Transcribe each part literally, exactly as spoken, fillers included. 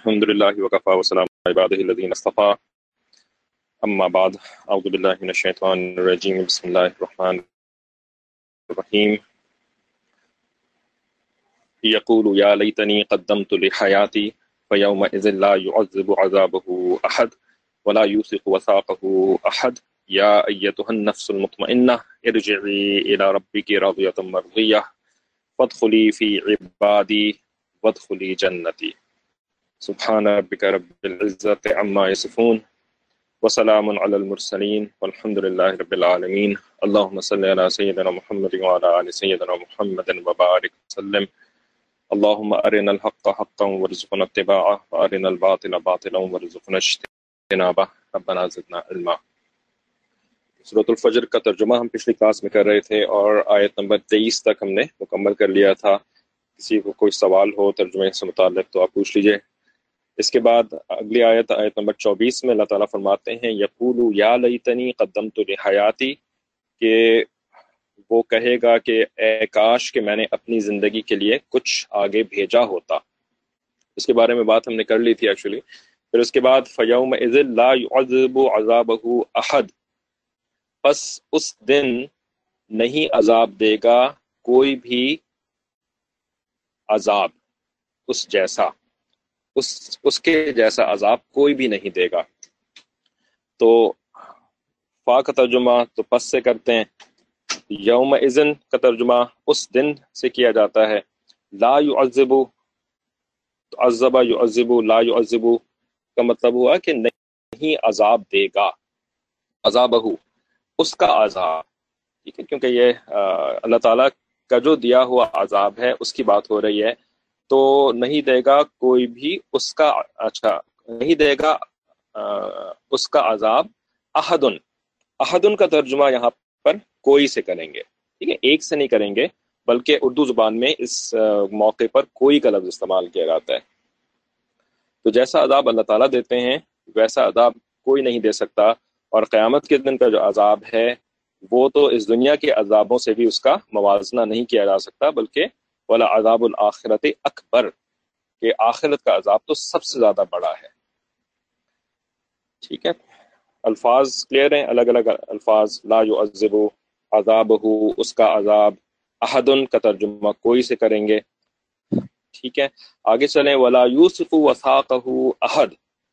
الحمد لله وكفى وسلام على عباده الذين اصطفى أما بعد أعوذ بالله من الشيطان الرجيم بسم الله الرحمن الرحيم يقول يا ليتني قدمت لحياتي فيومئذ لا يعذب عذابه أحد ولا يوثق وثاقه أحد يا أيتها النفس المطمئنة ارجعي إلى ربك راضية مرضية فادخلي في عبادي وادخلي جنتي سبحان ربك رب العزة عما يصفون وسلام على المرسلين والحمد لله رب العالمين اللهم صل على سيدنا محمد وعلى آل سيدنا محمد وبارك وسلم اللهم أرنا الحق حقا وارزقنا اتباعه وأرنا الباطل باطلا وارزقنا اجتنابه ربنا زدنا علما۔ سورۃ الفجر کا ترجمہ ہم پچھلی کلاس میں کر رہے تھے اور آیت نمبر تیئیس تک ہم نے مکمل کر لیا تھا۔ کسی کو کوئی سوال ہو ترجمے سے متعلق تو آپ پوچھ لیجئے۔ اس کے بعد اگلی آیت آیت نمبر چوبیس میں اللہ تعالیٰ فرماتے ہیں یقول یا لیتنی قدمت لحیاتی، کہ وہ کہے گا کہ اے کاش کہ میں نے اپنی زندگی کے لیے کچھ آگے بھیجا ہوتا۔ اس کے بارے میں بات ہم نے کر لی تھی ایکچولی۔ پھر اس کے بعد فَيَوْمَئِذٍ لَا يُعَذِّبُ عَذَابَهُ أَحَدٌ، پس اس دن نہیں عذاب دے گا کوئی بھی عذاب اس جیسا، اس اس کے جیسا عذاب کوئی بھی نہیں دے گا۔ تو فا کا ترجمہ تو پس سے کرتے ہیں، یوم اذن کا ترجمہ اس دن سے کیا جاتا ہے۔ لا يعذب، تو عذب يعذب، لا يعذب کا مطلب ہوا کہ نہیں عذاب دے گا، عذابہ اس کا عذاب، ٹھیک ہے، کیونکہ یہ اللہ تعالیٰ کا جو دیا ہوا عذاب ہے اس کی بات ہو رہی ہے، تو نہیں دے گا کوئی بھی اس کا، اچھا نہیں دے گا اس کا عذاب احدن۔ احدن کا ترجمہ یہاں پر کوئی سے کریں گے، ٹھیک ہے، ایک سے نہیں کریں گے، بلکہ اردو زبان میں اس موقع پر کوئی کا لفظ استعمال کیا جاتا ہے۔ تو جیسا عذاب اللہ تعالیٰ دیتے ہیں ویسا عذاب کوئی نہیں دے سکتا، اور قیامت کے دن کا جو عذاب ہے وہ تو اس دنیا کے عذابوں سے بھی اس کا موازنہ نہیں کیا جا سکتا، بلکہ ولا عذاب الآخرت اکبر، کہ آخرت کا عذاب تو سب سے زیادہ بڑا ہے۔ ٹھیک ہے، الفاظ کلیئر ہیں، الگ الگ الفاظ، لا يعذب عذابہ اس کا عذاب، احدن کا ترجمہ کوئی سے کریں گے۔ ٹھیک ہے، آگے چلیں، ولا یوثق وثاقہ احد،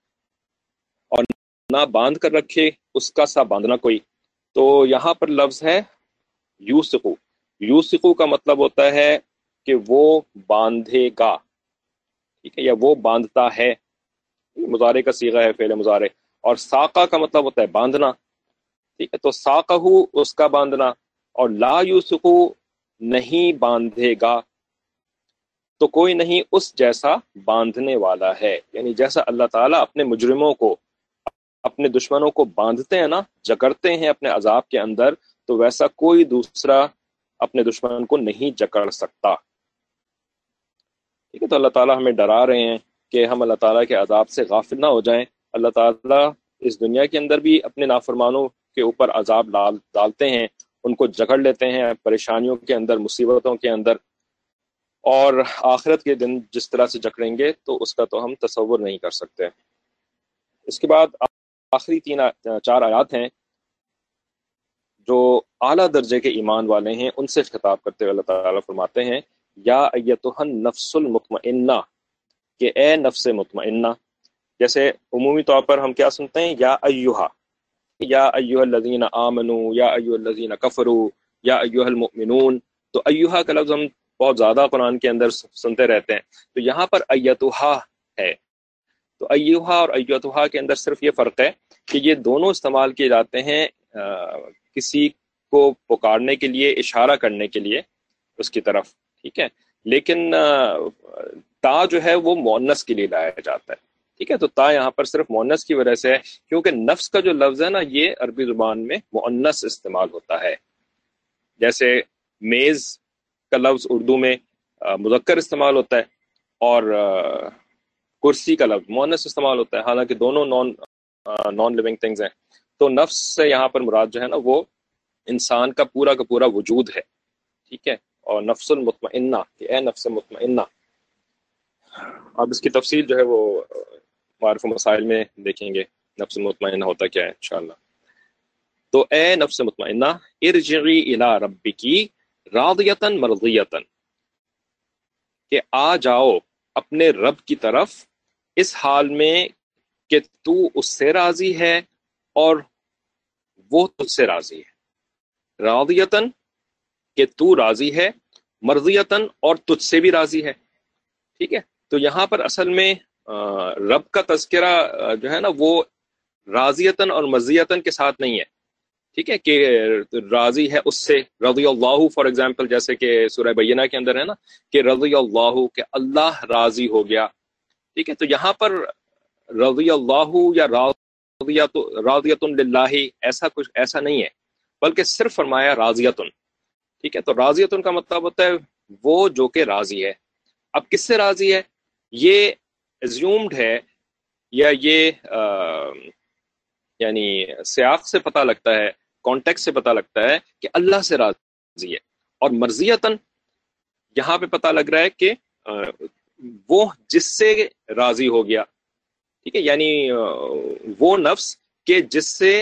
اور نہ باندھ کر رکھے اس کا سا باندھنا کوئی۔ تو یہاں پر لفظ ہے یوثق، یوثق کا مطلب ہوتا ہے کہ وہ باندھے گا، ٹھیک ہے، یا وہ باندھتا ہے، مضارع کا صیغہ ہے فعل مضارع، اور ساقہ کا مطلب ہوتا ہے باندھنا، ٹھیک ہے، تو ساقہ اس کا باندھنا، اور لا یوثق نہیں باندھے گا، تو کوئی نہیں اس جیسا باندھنے والا ہے، یعنی جیسا اللہ تعالیٰ اپنے مجرموں کو، اپنے دشمنوں کو باندھتے ہیں نا، جکڑتے ہیں اپنے عذاب کے اندر، تو ویسا کوئی دوسرا اپنے دشمن کو نہیں جکڑ سکتا۔ ٹھیک ہے، تو اللہ تعالیٰ ہمیں ڈرا رہے ہیں کہ ہم اللہ تعالیٰ کے عذاب سے غافل نہ ہو جائیں۔ اللہ تعالیٰ اس دنیا کے اندر بھی اپنے نافرمانوں کے اوپر عذاب ڈال ڈالتے ہیں، ان کو جکڑ لیتے ہیں پریشانیوں کے اندر، مصیبتوں کے اندر، اور آخرت کے دن جس طرح سے جکڑیں گے تو اس کا تو ہم تصور نہیں کر سکتے۔ اس کے بعد آخری تین چار آیات ہیں جو اعلیٰ درجے کے ایمان والے ہیں، ان سے خطاب کرتے ہوئے اللہ تعالیٰ فرماتے ہیں یا ایتھا النفس المطمئنہ، کہ اے نفس مطمئنہ۔ جیسے عمومی طور پر ہم کیا سنتے ہیں، یا ایہا، یا ایہا الذین آمنوا، یا ایہا الذین کفروا، یا ایہا المؤمنون، تو ایہا کا لفظ ہم بہت زیادہ قرآن کے اندر سنتے رہتے ہیں، تو یہاں پر ایتھا ہے۔ تو ایہا اور ایتھا کے اندر صرف یہ فرق ہے کہ یہ دونوں استعمال کیے جاتے ہیں کسی کو پکارنے کے لیے، اشارہ کرنے کے لیے اس کی طرف، ٹھیک ہے، لیکن تا جو ہے وہ مؤنث کے لیے لایا جاتا ہے، ٹھیک ہے، تو تا یہاں پر صرف مؤنث کی وجہ سے ہے، کیونکہ نفس کا جو لفظ ہے نا یہ عربی زبان میں مؤنث استعمال ہوتا ہے۔ جیسے میز کا لفظ اردو میں مذکر استعمال ہوتا ہے، اور کرسی کا لفظ مؤنث استعمال ہوتا ہے، حالانکہ دونوں نان نان لیونگ تھنگز ہیں۔ تو نفس سے یہاں پر مراد جو ہے نا وہ انسان کا پورا کا پورا وجود ہے، ٹھیک ہے، اور نفس المطمئنہ، کہ اے نفس مطمئنہ۔ اب اس کی تفصیل جو ہے وہ معارف و مسائل میں دیکھیں گے، نفس مطمئنہ ہوتا کیا ہے انشاءاللہ۔ تو اے نفس مطمئنہ، ارجعی الی ربکی راضیۃ مرضیۃ، کہ آ جاؤ اپنے رب کی طرف اس حال میں کہ تو اس سے راضی ہے اور وہ تجھ سے راضی ہے۔ راضیتاً کہ تو راضی ہے، مرضیتاً اور تجھ سے بھی راضی ہے۔ ٹھیک ہے، تو یہاں پر اصل میں رب کا تذکرہ جو ہے نا وہ راضیتاً اور مرضیتاً کے ساتھ نہیں ہے۔ ٹھیک ہے، کہ راضی ہے اس سے، رضی اللہ فار ایگزامپل، جیسے کہ سورہ بینہ کے اندر ہے نا کہ رضی اللہ، کہ اللہ راضی ہو گیا۔ ٹھیک ہے، تو یہاں پر رضی اللہ یا راضیت راضیت للہ ایسا کچھ ایسا نہیں ہے، بلکہ صرف فرمایا راضیتن۔ ٹھیک ہے، تو راضیتن کا مطلب ہوتا ہے وہ جو کہ راضی ہے۔ اب کس سے راضی ہے؟ یہ ایزیومڈ ہے، یا یہ آ, یعنی سیاق سے پتہ لگتا ہے، کانٹیکس سے پتہ لگتا ہے کہ اللہ سے راضی ہے۔ اور مرضیتن یہاں پہ پتہ لگ رہا ہے کہ آ, وہ جس سے راضی ہو گیا۔ ٹھیک ہے، یعنی وہ نفس کہ جس سے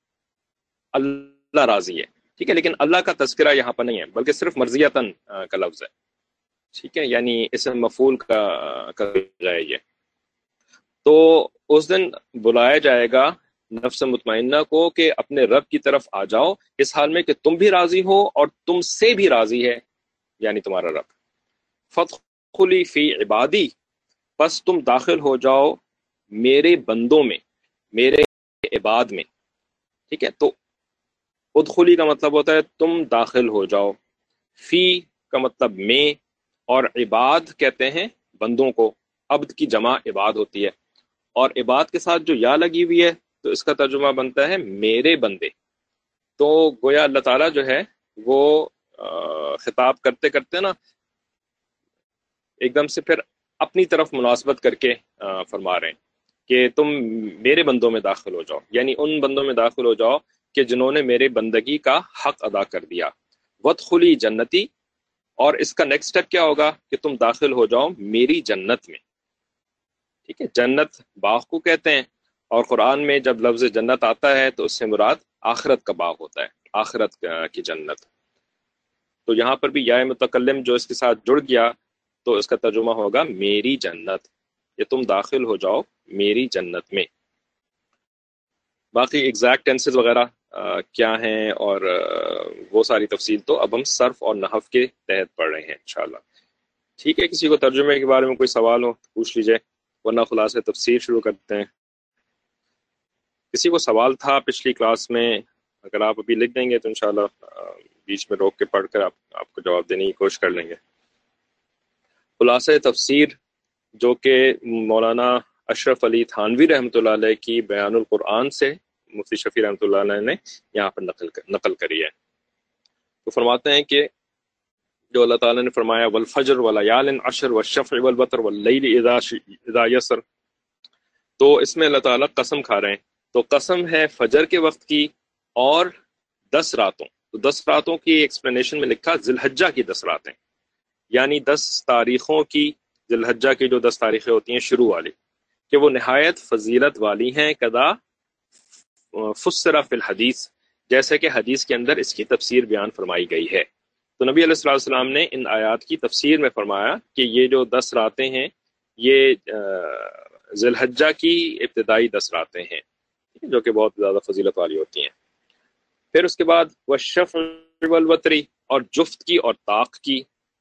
اللہ راضی ہے۔ ٹھیک ہے، لیکن اللہ کا تذکرہ یہاں پر نہیں ہے، بلکہ صرف مرضیتاً کا لفظ ہے۔ ٹھیک ہے، یعنی اسم مفعول کا کا ہے یہ۔ تو اس دن بلایا جائے گا نفس مطمئنہ کو کہ اپنے رب کی طرف آ جاؤ اس حال میں کہ تم بھی راضی ہو اور تم سے بھی راضی ہے، یعنی تمہارا رب۔ فادخلی فی عبادی، پس تم داخل ہو جاؤ میرے بندوں میں، میرے عباد میں۔ ٹھیک ہے، تو ادخلی کا مطلب ہوتا ہے تم داخل ہو جاؤ، فی کا مطلب میں، اور عباد کہتے ہیں بندوں کو، عبد کی جمع عباد ہوتی ہے، اور عباد کے ساتھ جو یا لگی ہوئی ہے تو اس کا ترجمہ بنتا ہے میرے بندے۔ تو گویا اللہ تعالیٰ جو ہے وہ خطاب کرتے کرتے نا ایک دم سے پھر اپنی طرف مناسبت کر کے فرما رہے ہیں کہ تم میرے بندوں میں داخل ہو جاؤ، یعنی ان بندوں میں داخل ہو جاؤ کہ جنہوں نے میرے بندگی کا حق ادا کر دیا۔ وادخلی جنتی، اور اس کا نیکسٹ سٹیپ کیا ہوگا کہ تم داخل ہو جاؤ میری جنت میں۔ ٹھیک ہے، جنت باغ کو کہتے ہیں، اور قرآن میں جب لفظ جنت آتا ہے تو اس سے مراد آخرت کا باغ ہوتا ہے، آخرت کی جنت۔ تو یہاں پر بھی یا متکلم جو اس کے ساتھ جڑ گیا تو اس کا ترجمہ ہوگا میری جنت، یہ تم داخل ہو جاؤ میری جنت میں۔ باقی ایگزیکٹ ٹینسز وغیرہ آ, کیا ہیں اور آ, وہ ساری تفصیل تو اب ہم صرف اور نحو کے تحت پڑھ رہے ہیں انشاءاللہ۔ ٹھیک ہے، کسی کو ترجمے کے بارے میں کوئی سوال ہو تو پوچھ لیجئے، ورنہ خلاصہ تفسیر شروع کرتے ہیں۔ کسی کو سوال تھا پچھلی کلاس میں، اگر آپ ابھی لکھ دیں گے تو انشاءاللہ بیچ میں روک کے پڑھ کر آپ آپ کو جواب دینے کی کوشش کر لیں گے۔ خلاصہ تفسیر جو کہ مولانا اشرف علی تھانوی رحمۃ اللہ علیہ کی بیان القرآن سے مفتی شفیع رحمۃ اللہ علیہ نے یہاں پر نقل نقل کری ہے۔ تو فرماتے ہیں کہ جو اللہ تعالیٰ نے فرمایا والفجر ولیال عشر والشفع والوتر واللیل اذا اذا یسر، تو اس میں اللہ تعالیٰ قسم کھا رہے ہیں، تو قسم ہے فجر کے وقت کی اور دس راتوں۔ تو دس راتوں کی ایکسپلینیشن میں لکھا ذی الحجہ کی دس راتیں، یعنی دس تاریخوں کی، ذی الحجہ کی جو دس تاریخیں ہوتی ہیں شروع والی، کہ وہ نہایت فضیلت والی ہیں، کدا فسر فی الحدیث، جیسے کہ حدیث کے اندر اس کی تفسیر بیان فرمائی گئی ہے۔ تو نبی علیہ الصلوۃ والسلام نے ان آیات کی تفسیر میں فرمایا کہ یہ جو دس راتیں ہیں یہ ذی الحجہ کی ابتدائی دس راتیں ہیں جو کہ بہت زیادہ فضیلت والی ہوتی ہیں۔ پھر اس کے بعد والشفع والوتر، اور جفت کی اور طاق کی۔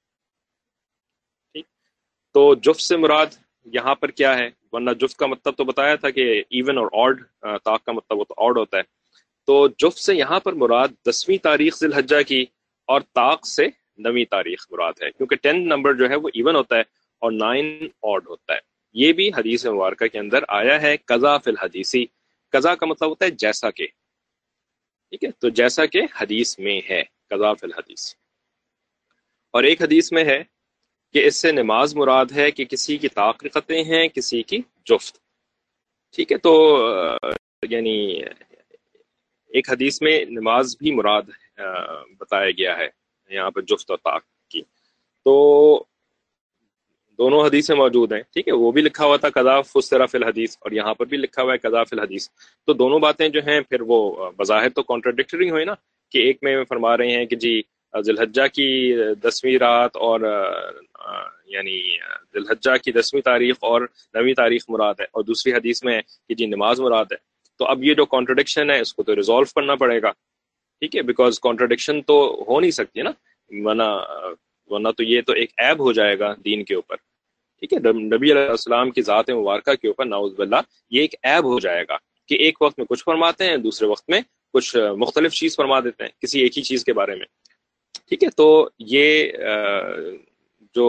تو جفت سے مراد یہاں پر کیا ہے؟ ورنہ جفت کا مطلب تو بتایا تھا کہ ایون اور آڈ، طاق کا مطلب آڈ ہوتا ہے۔ تو جفت سے یہاں پر مراد دسویں تاریخ ذی الحجہ کی، اور طاق سے نویں تاریخ مراد ہے، کیونکہ ٹین نمبر جو ہے وہ ایون ہوتا ہے اور نائن آڈ ہوتا ہے۔ یہ بھی حدیث مبارکہ کے اندر آیا ہے، قضا فی الحدیثی، قضا کا مطلب ہوتا ہے جیسا کہ، ٹھیک ہے، تو جیسا کہ حدیث میں ہے، قضا فی الحدیث۔ اور ایک حدیث میں ہے کہ اس سے نماز مراد ہے کہ کسی کی طاقتیں ہیں، کسی کی جفت، ٹھیک ہے۔ تو یعنی ایک حدیث میں نماز بھی مراد بتایا گیا ہے یہاں پر جفت اور طاق کی۔ تو دونوں حدیثیں موجود ہیں، ٹھیک ہے، وہ بھی لکھا ہوا تھا قضا فسر فی الحدیث، اور یہاں پر بھی لکھا ہوا ہے قضا فی الحدیث. تو دونوں باتیں جو ہیں پھر وہ بظاہر تو کانٹرڈکٹری ہوئی نا، کہ ایک میں فرما رہے ہیں کہ جی ذی الحجہ کی دسویں رات اور یعنی ذی الحجہ کی دسویں تاریخ اور نویں تاریخ مراد ہے، اور دوسری حدیث میں ہے کہ جی نماز مراد ہے. تو اب یہ جو کانٹرڈکشن ہے اس کو تو ریزالو کرنا پڑے گا، ٹھیک ہے، بیکاز کانٹرڈکشن تو ہو نہیں سکتی نا، ورنہ ورنہ تو یہ تو ایک عیب ہو جائے گا دین کے اوپر، ٹھیک ہے، نبی علیہ السلام کی ذات مبارکہ کے اوپر نعوذ باللہ یہ ایک عیب ہو جائے گا کہ ایک وقت میں کچھ فرماتے ہیں، دوسرے وقت میں کچھ مختلف چیز فرما دیتے ہیں کسی ایک ہی چیز کے بارے میں، ٹھیک ہے. تو یہ جو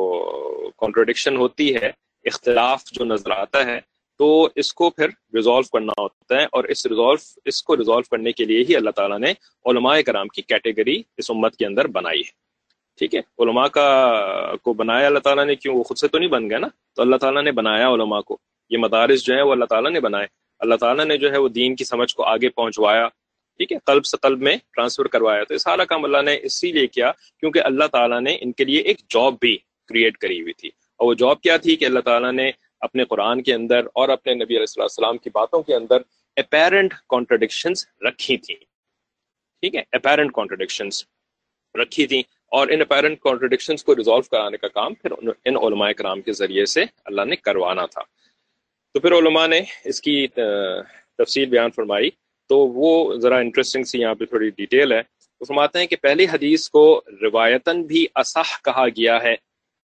کانٹرڈکشن ہوتی ہے، اختلاف جو نظر آتا ہے، تو اس کو پھر ریزالو کرنا ہوتا ہے، اور اس ریزالو اس کو ریزالو کرنے کے لیے ہی اللہ تعالیٰ نے علماء کرام کی کیٹیگری اس امت کے اندر بنائی ہے، ٹھیک ہے. علماء کا کو بنایا اللہ تعالیٰ نے، کیوں؟ وہ خود سے تو نہیں بن گئے نا، تو اللہ تعالیٰ نے بنایا علماء کو. یہ مدارس جو ہیں وہ اللہ تعالیٰ نے بنائے، اللہ تعالیٰ نے جو ہے وہ دین کی سمجھ کو آگے پہنچوایا، ٹھیک ہے، قلب سے قلب میں ٹرانسفر کروایا. تو یہ سارا کام اللہ نے اسی لیے کیا کیونکہ اللہ تعالیٰ نے ان کے لیے ایک جاب بھی کریٹ کری ہوئی تھی، اور وہ جاب کیا تھی کہ اللہ تعالیٰ نے اپنے قرآن کے اندر اور اپنے نبی علیہ السلام کی باتوں کے اندر اپیرنٹ کانٹرڈکشنز رکھی تھیں، ٹھیک ہے، اپیرنٹ کانٹرڈکشنز رکھی تھیں، اور ان اپیرنٹ کانٹرڈکشنز کو ریزالو کرانے کا کام پھر ان علماء کرام کے ذریعے سے اللہ نے کروانا تھا. تو پھر علماء نے اس کی تفصیل بیان فرمائی، تو وہ ذرا انٹرسٹنگ سی یہاں پہ تھوڑی ڈیٹیل ہے. وہ فرماتے ہیں کہ پہلی حدیث کو روایتاً بھی اصح کہا گیا ہے،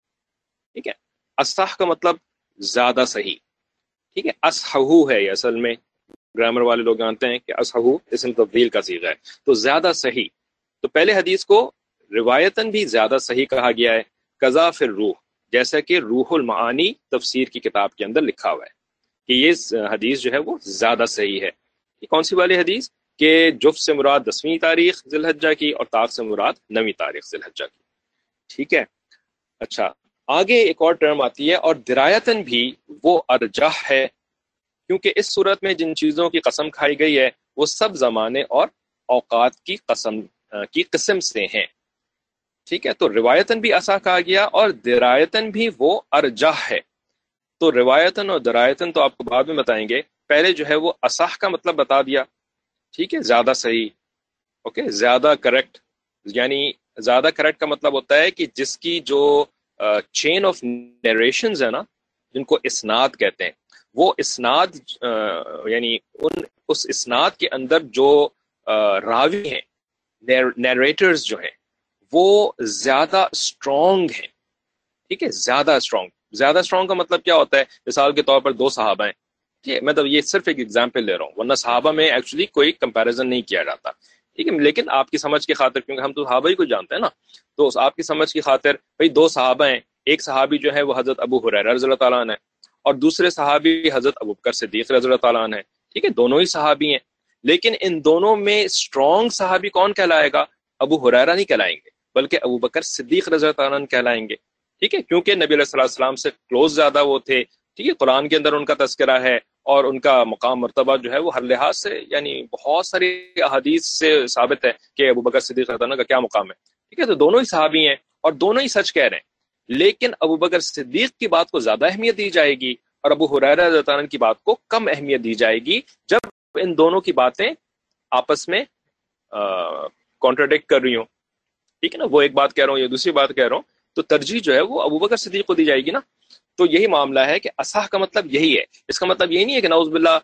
ٹھیک ہے، اصح کا مطلب زیادہ صحیح، ٹھیک ہے، اصحو ہے یہ اصل میں، گرامر والے لوگ جانتے ہیں کہ اصحو اسم تفضیل کا صیغہ ہے، تو زیادہ صحیح. تو پہلے حدیث کو روایتاً بھی زیادہ صحیح کہا گیا ہے، قضا فی الروح، جیسا کہ روح المعانی تفسیر کی کتاب کے اندر لکھا ہوا ہے کہ یہ حدیث جو ہے وہ زیادہ صحیح ہے. یہ کون سی والی حدیث؟ کہ جف سے مراد دسویں تاریخ ذی الحجہ کی اور تاخ سے مراد نویں تاریخ ذی الحجہ کی، ٹھیک ہے. اچھا، آگے ایک اور ٹرم آتی ہے، اور درایتاً بھی وہ ارجح ہے، کیونکہ اس صورت میں جن چیزوں کی قسم کھائی گئی ہے وہ سب زمانے اور اوقات کی قسم کی قسم سے ہیں، ٹھیک ہے. تو روایتاً بھی ایسا کہا گیا اور درایتاً بھی وہ ارجح ہے. تو روایتاً اور درایتاً تو آپ کو بعد میں بتائیں گے، پہلے جو ہے وہ اصح کا مطلب بتا دیا، ٹھیک ہے، زیادہ صحیح، اوکے، زیادہ کریکٹ. یعنی زیادہ کریکٹ کا مطلب ہوتا ہے کہ جس کی جو چین آف نیریشنز ہے نا، جن کو اسناد کہتے ہیں، وہ اسناد یعنی ان اس اسناد کے اندر جو راوی ہیں، نیریٹرز جو ہیں، وہ زیادہ اسٹرانگ ہیں، ٹھیک ہے، زیادہ اسٹرانگ. زیادہ اسٹرانگ کا مطلب کیا ہوتا ہے؟ مثال کے طور پر دو صحابہ ہیں، ٹھیک ہے، مطلب یہ صرف ایک ایگزامپل لے رہا ہوں، ورنہ صحابہ میں ایکچولی کوئی کمپیریزن نہیں کیا جاتا، ٹھیک ہے، لیکن آپ کی سمجھ کی خاطر، کیونکہ ہم تو صحابہ ہی کو جانتے ہیں نا، تو آپ کی سمجھ کی خاطر بھئی دو صحابہ ہیں، ایک صحابی جو ہے وہ حضرت ابو ہریرہ رضی اللہ تعالیٰ عنہ ہے، اور دوسرے صحابی حضرت ابوبکر صدیق رضی اللہ تعالیٰ عنہ ہے، ٹھیک ہے، دونوں ہی صحابی ہیں، لیکن ان دونوں میں اسٹرانگ صحابی کون کہلائے گا؟ ابو ہریرہ نہیں کہلائیں گے، بلکہ ابوبکر صدیق رضی اللہ تعالیٰ عنہ کہلائیں گے، ٹھیک ہے، کیونکہ نبی علیہ الصلوۃ والسلام سے کلوز زیادہ وہ تھے، ٹھیک ہے، قرآن کے اندر ان کا تذکرہ ہے، اور ان کا مقام مرتبہ جو ہے وہ ہر لحاظ سے، یعنی بہت ساری احادیث سے ثابت ہے کہ ابوبکر صدیق رضی اللہ عنہ کا کیا مقام ہے، ٹھیک ہے. تو دونوں ہی صحابی ہیں اور دونوں ہی سچ کہہ رہے ہیں، لیکن ابوبکر صدیق کی بات کو زیادہ اہمیت دی جائے گی اور ابو ہریرہ رضی اللہ عنہ کی بات کو کم اہمیت دی جائے گی، جب ان دونوں کی باتیں آپس میں کانٹراڈکٹ کر رہی ہوں، ٹھیک ہے نا، وہ ایک بات کہہ رہا ہوں یا دوسری بات کہہ رہا ہوں، تو ترجیح جو ہے وہ ابوبکر صدیق کو دی جائے گی نا. تو یہی معاملہ ہے کہ اصح کا مطلب یہی ہے. اس کا مطلب یہی نہیں ہے کہ نعوذ باللہ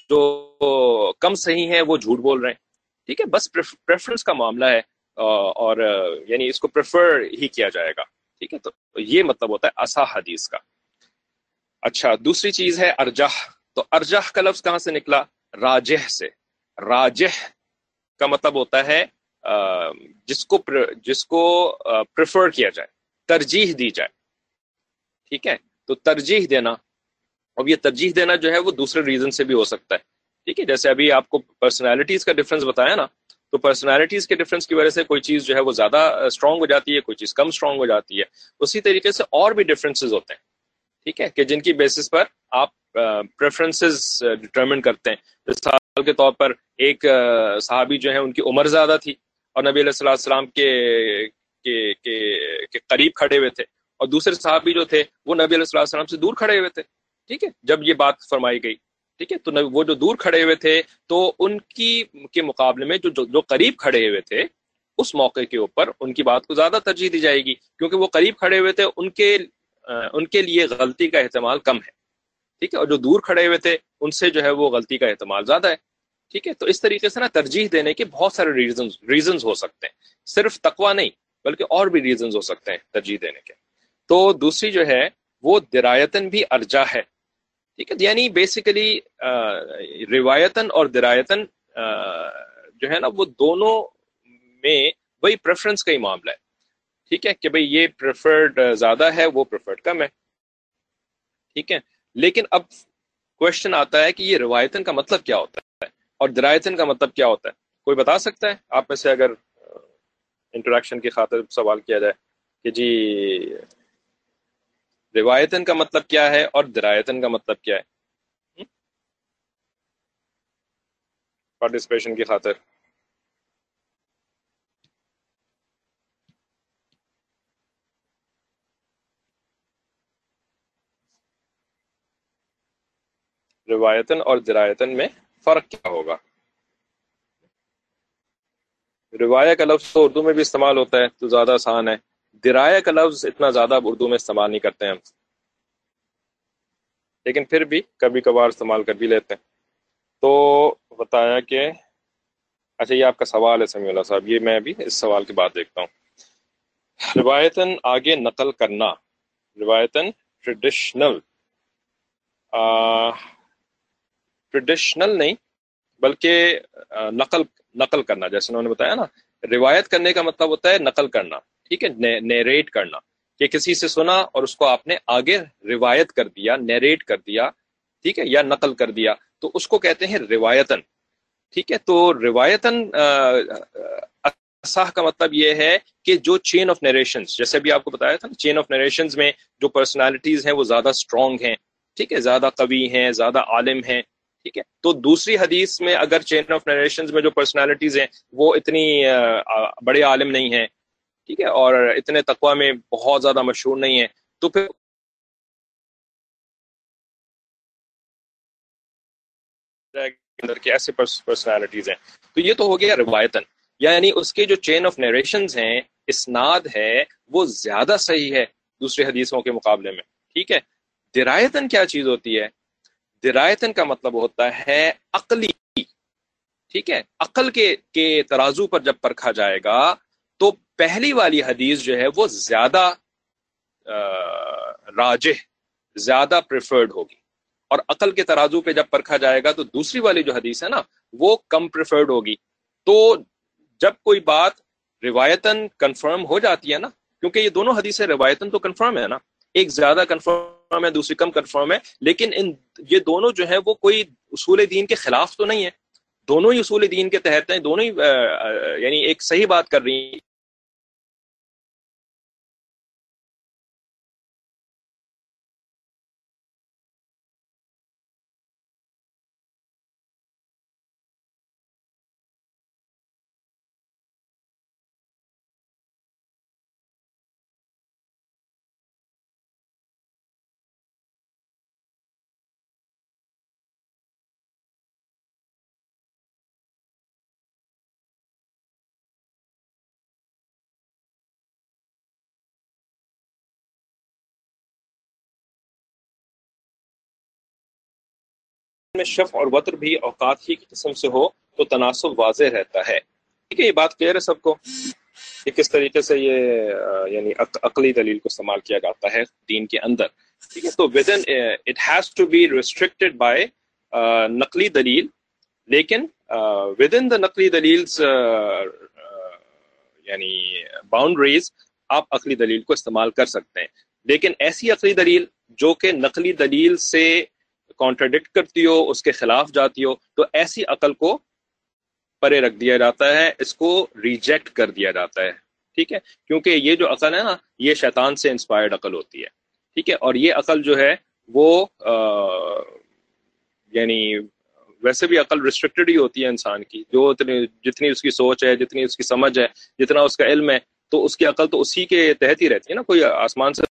جو کم صحیح ہیں وہ جھوٹ بول رہے ہیں، ٹھیک ہے، بس پریفرنس کا معاملہ ہے، اور یعنی اس کو پریفر ہی کیا جائے گا، ٹھیک ہے. تو یہ مطلب ہوتا ہے اصح حدیث کا. اچھا، دوسری چیز ہے ارجح. تو ارجح کا لفظ کہاں سے نکلا؟ راجح سے. راجح کا مطلب ہوتا ہے جس کو جس کو پریفر کیا جائے، ترجیح دی جائے، ٹھیک ہے. تو ترجیح دینا، اب یہ ترجیح دینا جو ہے وہ دوسرے ریزن سے بھی ہو سکتا ہے، ٹھیک ہے. جیسے ابھی آپ کو پرسنالٹیز کا ڈفرنس بتایا نا، تو پرسنالٹیز کے ڈفرنس کی وجہ سے کوئی چیز جو ہے وہ زیادہ اسٹرانگ ہو جاتی ہے، کوئی چیز کم اسٹرانگ ہو جاتی ہے. اسی طریقے سے اور بھی ڈفرینسز ہوتے ہیں، ٹھیک ہے، کہ جن کی بیسس پر آپ پریفرنسز ڈٹرمن کرتے ہیں. مثال کے طور پر ایک صحابی جو ہے ان کی عمر زیادہ تھی اور نبی علیہ الصلوۃ والسلام کے کے کے قریب کھڑے ہوئے تھے، اور دوسرے صحابی جو تھے وہ نبی علیہ الصلوۃ والسلام سے دور کھڑے ہوئے تھے، ٹھیک ہے، جب یہ بات فرمائی گئی، ٹھیک ہے، تو وہ جو دور کھڑے ہوئے تھے تو ان کی کے مقابلے میں جو جو قریب کھڑے ہوئے تھے اس موقع کے اوپر ان کی بات کو زیادہ ترجیح دی جائے گی، کیونکہ وہ قریب کھڑے ہوئے تھے، ان کے ان کے لیے غلطی کا احتمال کم ہے، ٹھیک ہے، اور جو دور کھڑے ہوئے تھے ان سے جو ہے وہ غلطی کا احتمال زیادہ ہے، ٹھیک ہے۔ تو اس طریقے سے نا ترجیح دینے کے بہت سارے ریزنز ریزنز ہو سکتے ہیں، صرف تقوی نہیں بلکہ اور بھی ریزنز ہو سکتے ہیں ترجیح دینے کے۔ تو دوسری جو ہے وہ درایتاً بھی ارجح ہے، ٹھیک ہے، یعنی بیسیکلی روایتاً اور درایتاً جو ہے نا وہ دونوں میں وہی پریفرنس کا ہی معاملہ ہے، ٹھیک ہے، کہ بھئی یہ پریفرڈ زیادہ ہے وہ پریفرڈ کم ہے، ٹھیک ہے۔ لیکن اب کوشچن آتا ہے کہ یہ روایتاً کا مطلب کیا ہوتا ہے اور درایتاً کا مطلب کیا ہوتا ہے؟ کوئی بتا سکتا ہے آپ میں سے؟ اگر انٹریکشن کی خاطر سوال کیا جائے کہ جی روایتاً کا مطلب کیا ہے اور درایتاً کا مطلب کیا ہے، پارٹیسپیشن کی خاطر۔ روایتاً اور درایتاً میں فرق کیا ہوگا؟ روایہ کا لفظ تو اردو میں بھی استعمال ہوتا ہے تو زیادہ آسان ہے، درایہ کا لفظ اتنا زیادہ اردو میں استعمال نہیں کرتے ہیں ہم، لیکن پھر بھی کبھی کبھار استعمال کر بھی لیتے ہیں۔ تو بتایا کہ اچھا یہ آپ کا سوال ہے سمیع اللہ صاحب، یہ میں بھی اس سوال کے بعد دیکھتا ہوں۔ روایتاً آگے نقل کرنا، روایتاً ٹریڈیشنل ٹریڈیشنل نہیں بلکہ نقل نقل کرنا، جیسے انہوں نے بتایا نا، روایت کرنے کا مطلب ہوتا ہے نقل کرنا، ٹھیک ہے، نیریٹ کرنا، کہ کسی سے سنا اور اس کو آپ نے آگے روایت کر دیا، نیریٹ کر دیا، ٹھیک ہے، یا نقل کر دیا، تو اس کو کہتے ہیں روایتاً، ٹھیک ہے۔ تو روایتاً اصح کا مطلب یہ ہے کہ جو چین آف نیریشنز، جیسے بھی آپ کو بتایا تھا نا، چین آف نیریشنز میں جو پرسنالٹیز ہیں وہ زیادہ اسٹرانگ ہیں، ٹھیک ہے، زیادہ قوی ہیں، زیادہ عالم ہیں، ٹھیک ہے۔ تو دوسری حدیث میں اگر چین آف نریشنز میں جو پرسنالٹیز ہیں وہ اتنی بڑے عالم نہیں ہیں، ٹھیک ہے، اور اتنے تقوی میں بہت زیادہ مشہور نہیں ہیں، تو پھر اندر کے ایسے پرسنالٹیز ہیں، تو یہ تو ہو گیا روایتاً، یعنی اس کے جو چین آف نریشنز ہیں، اسناد ہے، وہ زیادہ صحیح ہے دوسری حدیثوں کے مقابلے میں، ٹھیک ہے۔ درایتاً کیا چیز ہوتی ہے؟ درایتاً کا مطلب ہوتا ہے عقلی، ٹھیک ہے، عقل کے کے ترازو پر جب پرکھا جائے گا تو پہلی والی حدیث جو ہے وہ زیادہ راجح، زیادہ پریفرڈ ہوگی، اور عقل کے ترازو پہ جب پرکھا جائے گا تو دوسری والی جو حدیث ہے نا وہ کم پریفرڈ ہوگی۔ تو جب کوئی بات روایتاً کنفرم ہو جاتی ہے نا، کیونکہ یہ دونوں حدیثیں روایتاً تو کنفرم ہے نا، ایک زیادہ کنفرم ہے دوسری کم کنفرم ہے، لیکن ان یہ دونوں جو ہیں وہ کوئی اصول دین کے خلاف تو نہیں ہے، دونوں ہی اصول دین کے تحت ہیں، دونوں ہی یعنی ایک صحیح بات کر رہی ہیں۔ میں شفع اور وتر بھی اوقات ہی کی قسم سے ہو تو تناسب واضح رہتا ہے، ٹھیک ہے، یہ بات کلیئر ہے سب کو کہ کس طریقے سے یہ یعنی عقلی دلیل کو استعمال کیا جاتا ہے دین کے اندر، ٹھیک ہے۔ تو within it has to be restricted by نقلی دلیل، لیکن within the نقلی دلیلز یعنی باؤنڈریز آپ عقلی دلیل کو استعمال کر سکتے ہیں، لیکن ایسی عقلی دلیل جو کہ نقلی دلیل سے کانٹراڈکٹ کرتی ہو، اس کے خلاف جاتی ہو، تو ایسی عقل کو پرے رکھ دیا جاتا ہے، اس کو ریجیکٹ کر دیا جاتا ہے، ٹھیک ہے، کیونکہ یہ جو عقل ہے نا یہ شیطان سے انسپائرڈ عقل ہوتی ہے، ٹھیک ہے، اور یہ عقل جو ہے وہ آ, یعنی ویسے بھی عقل ریسٹرکٹڈ ہی ہوتی ہے انسان کی، جو اتنی جتنی اس کی سوچ ہے، جتنی اس کی سمجھ ہے، جتنا اس کا علم ہے، تو اس کی عقل تو اسی کے تحت ہی رہتی ہے نا، کوئی آسمان سے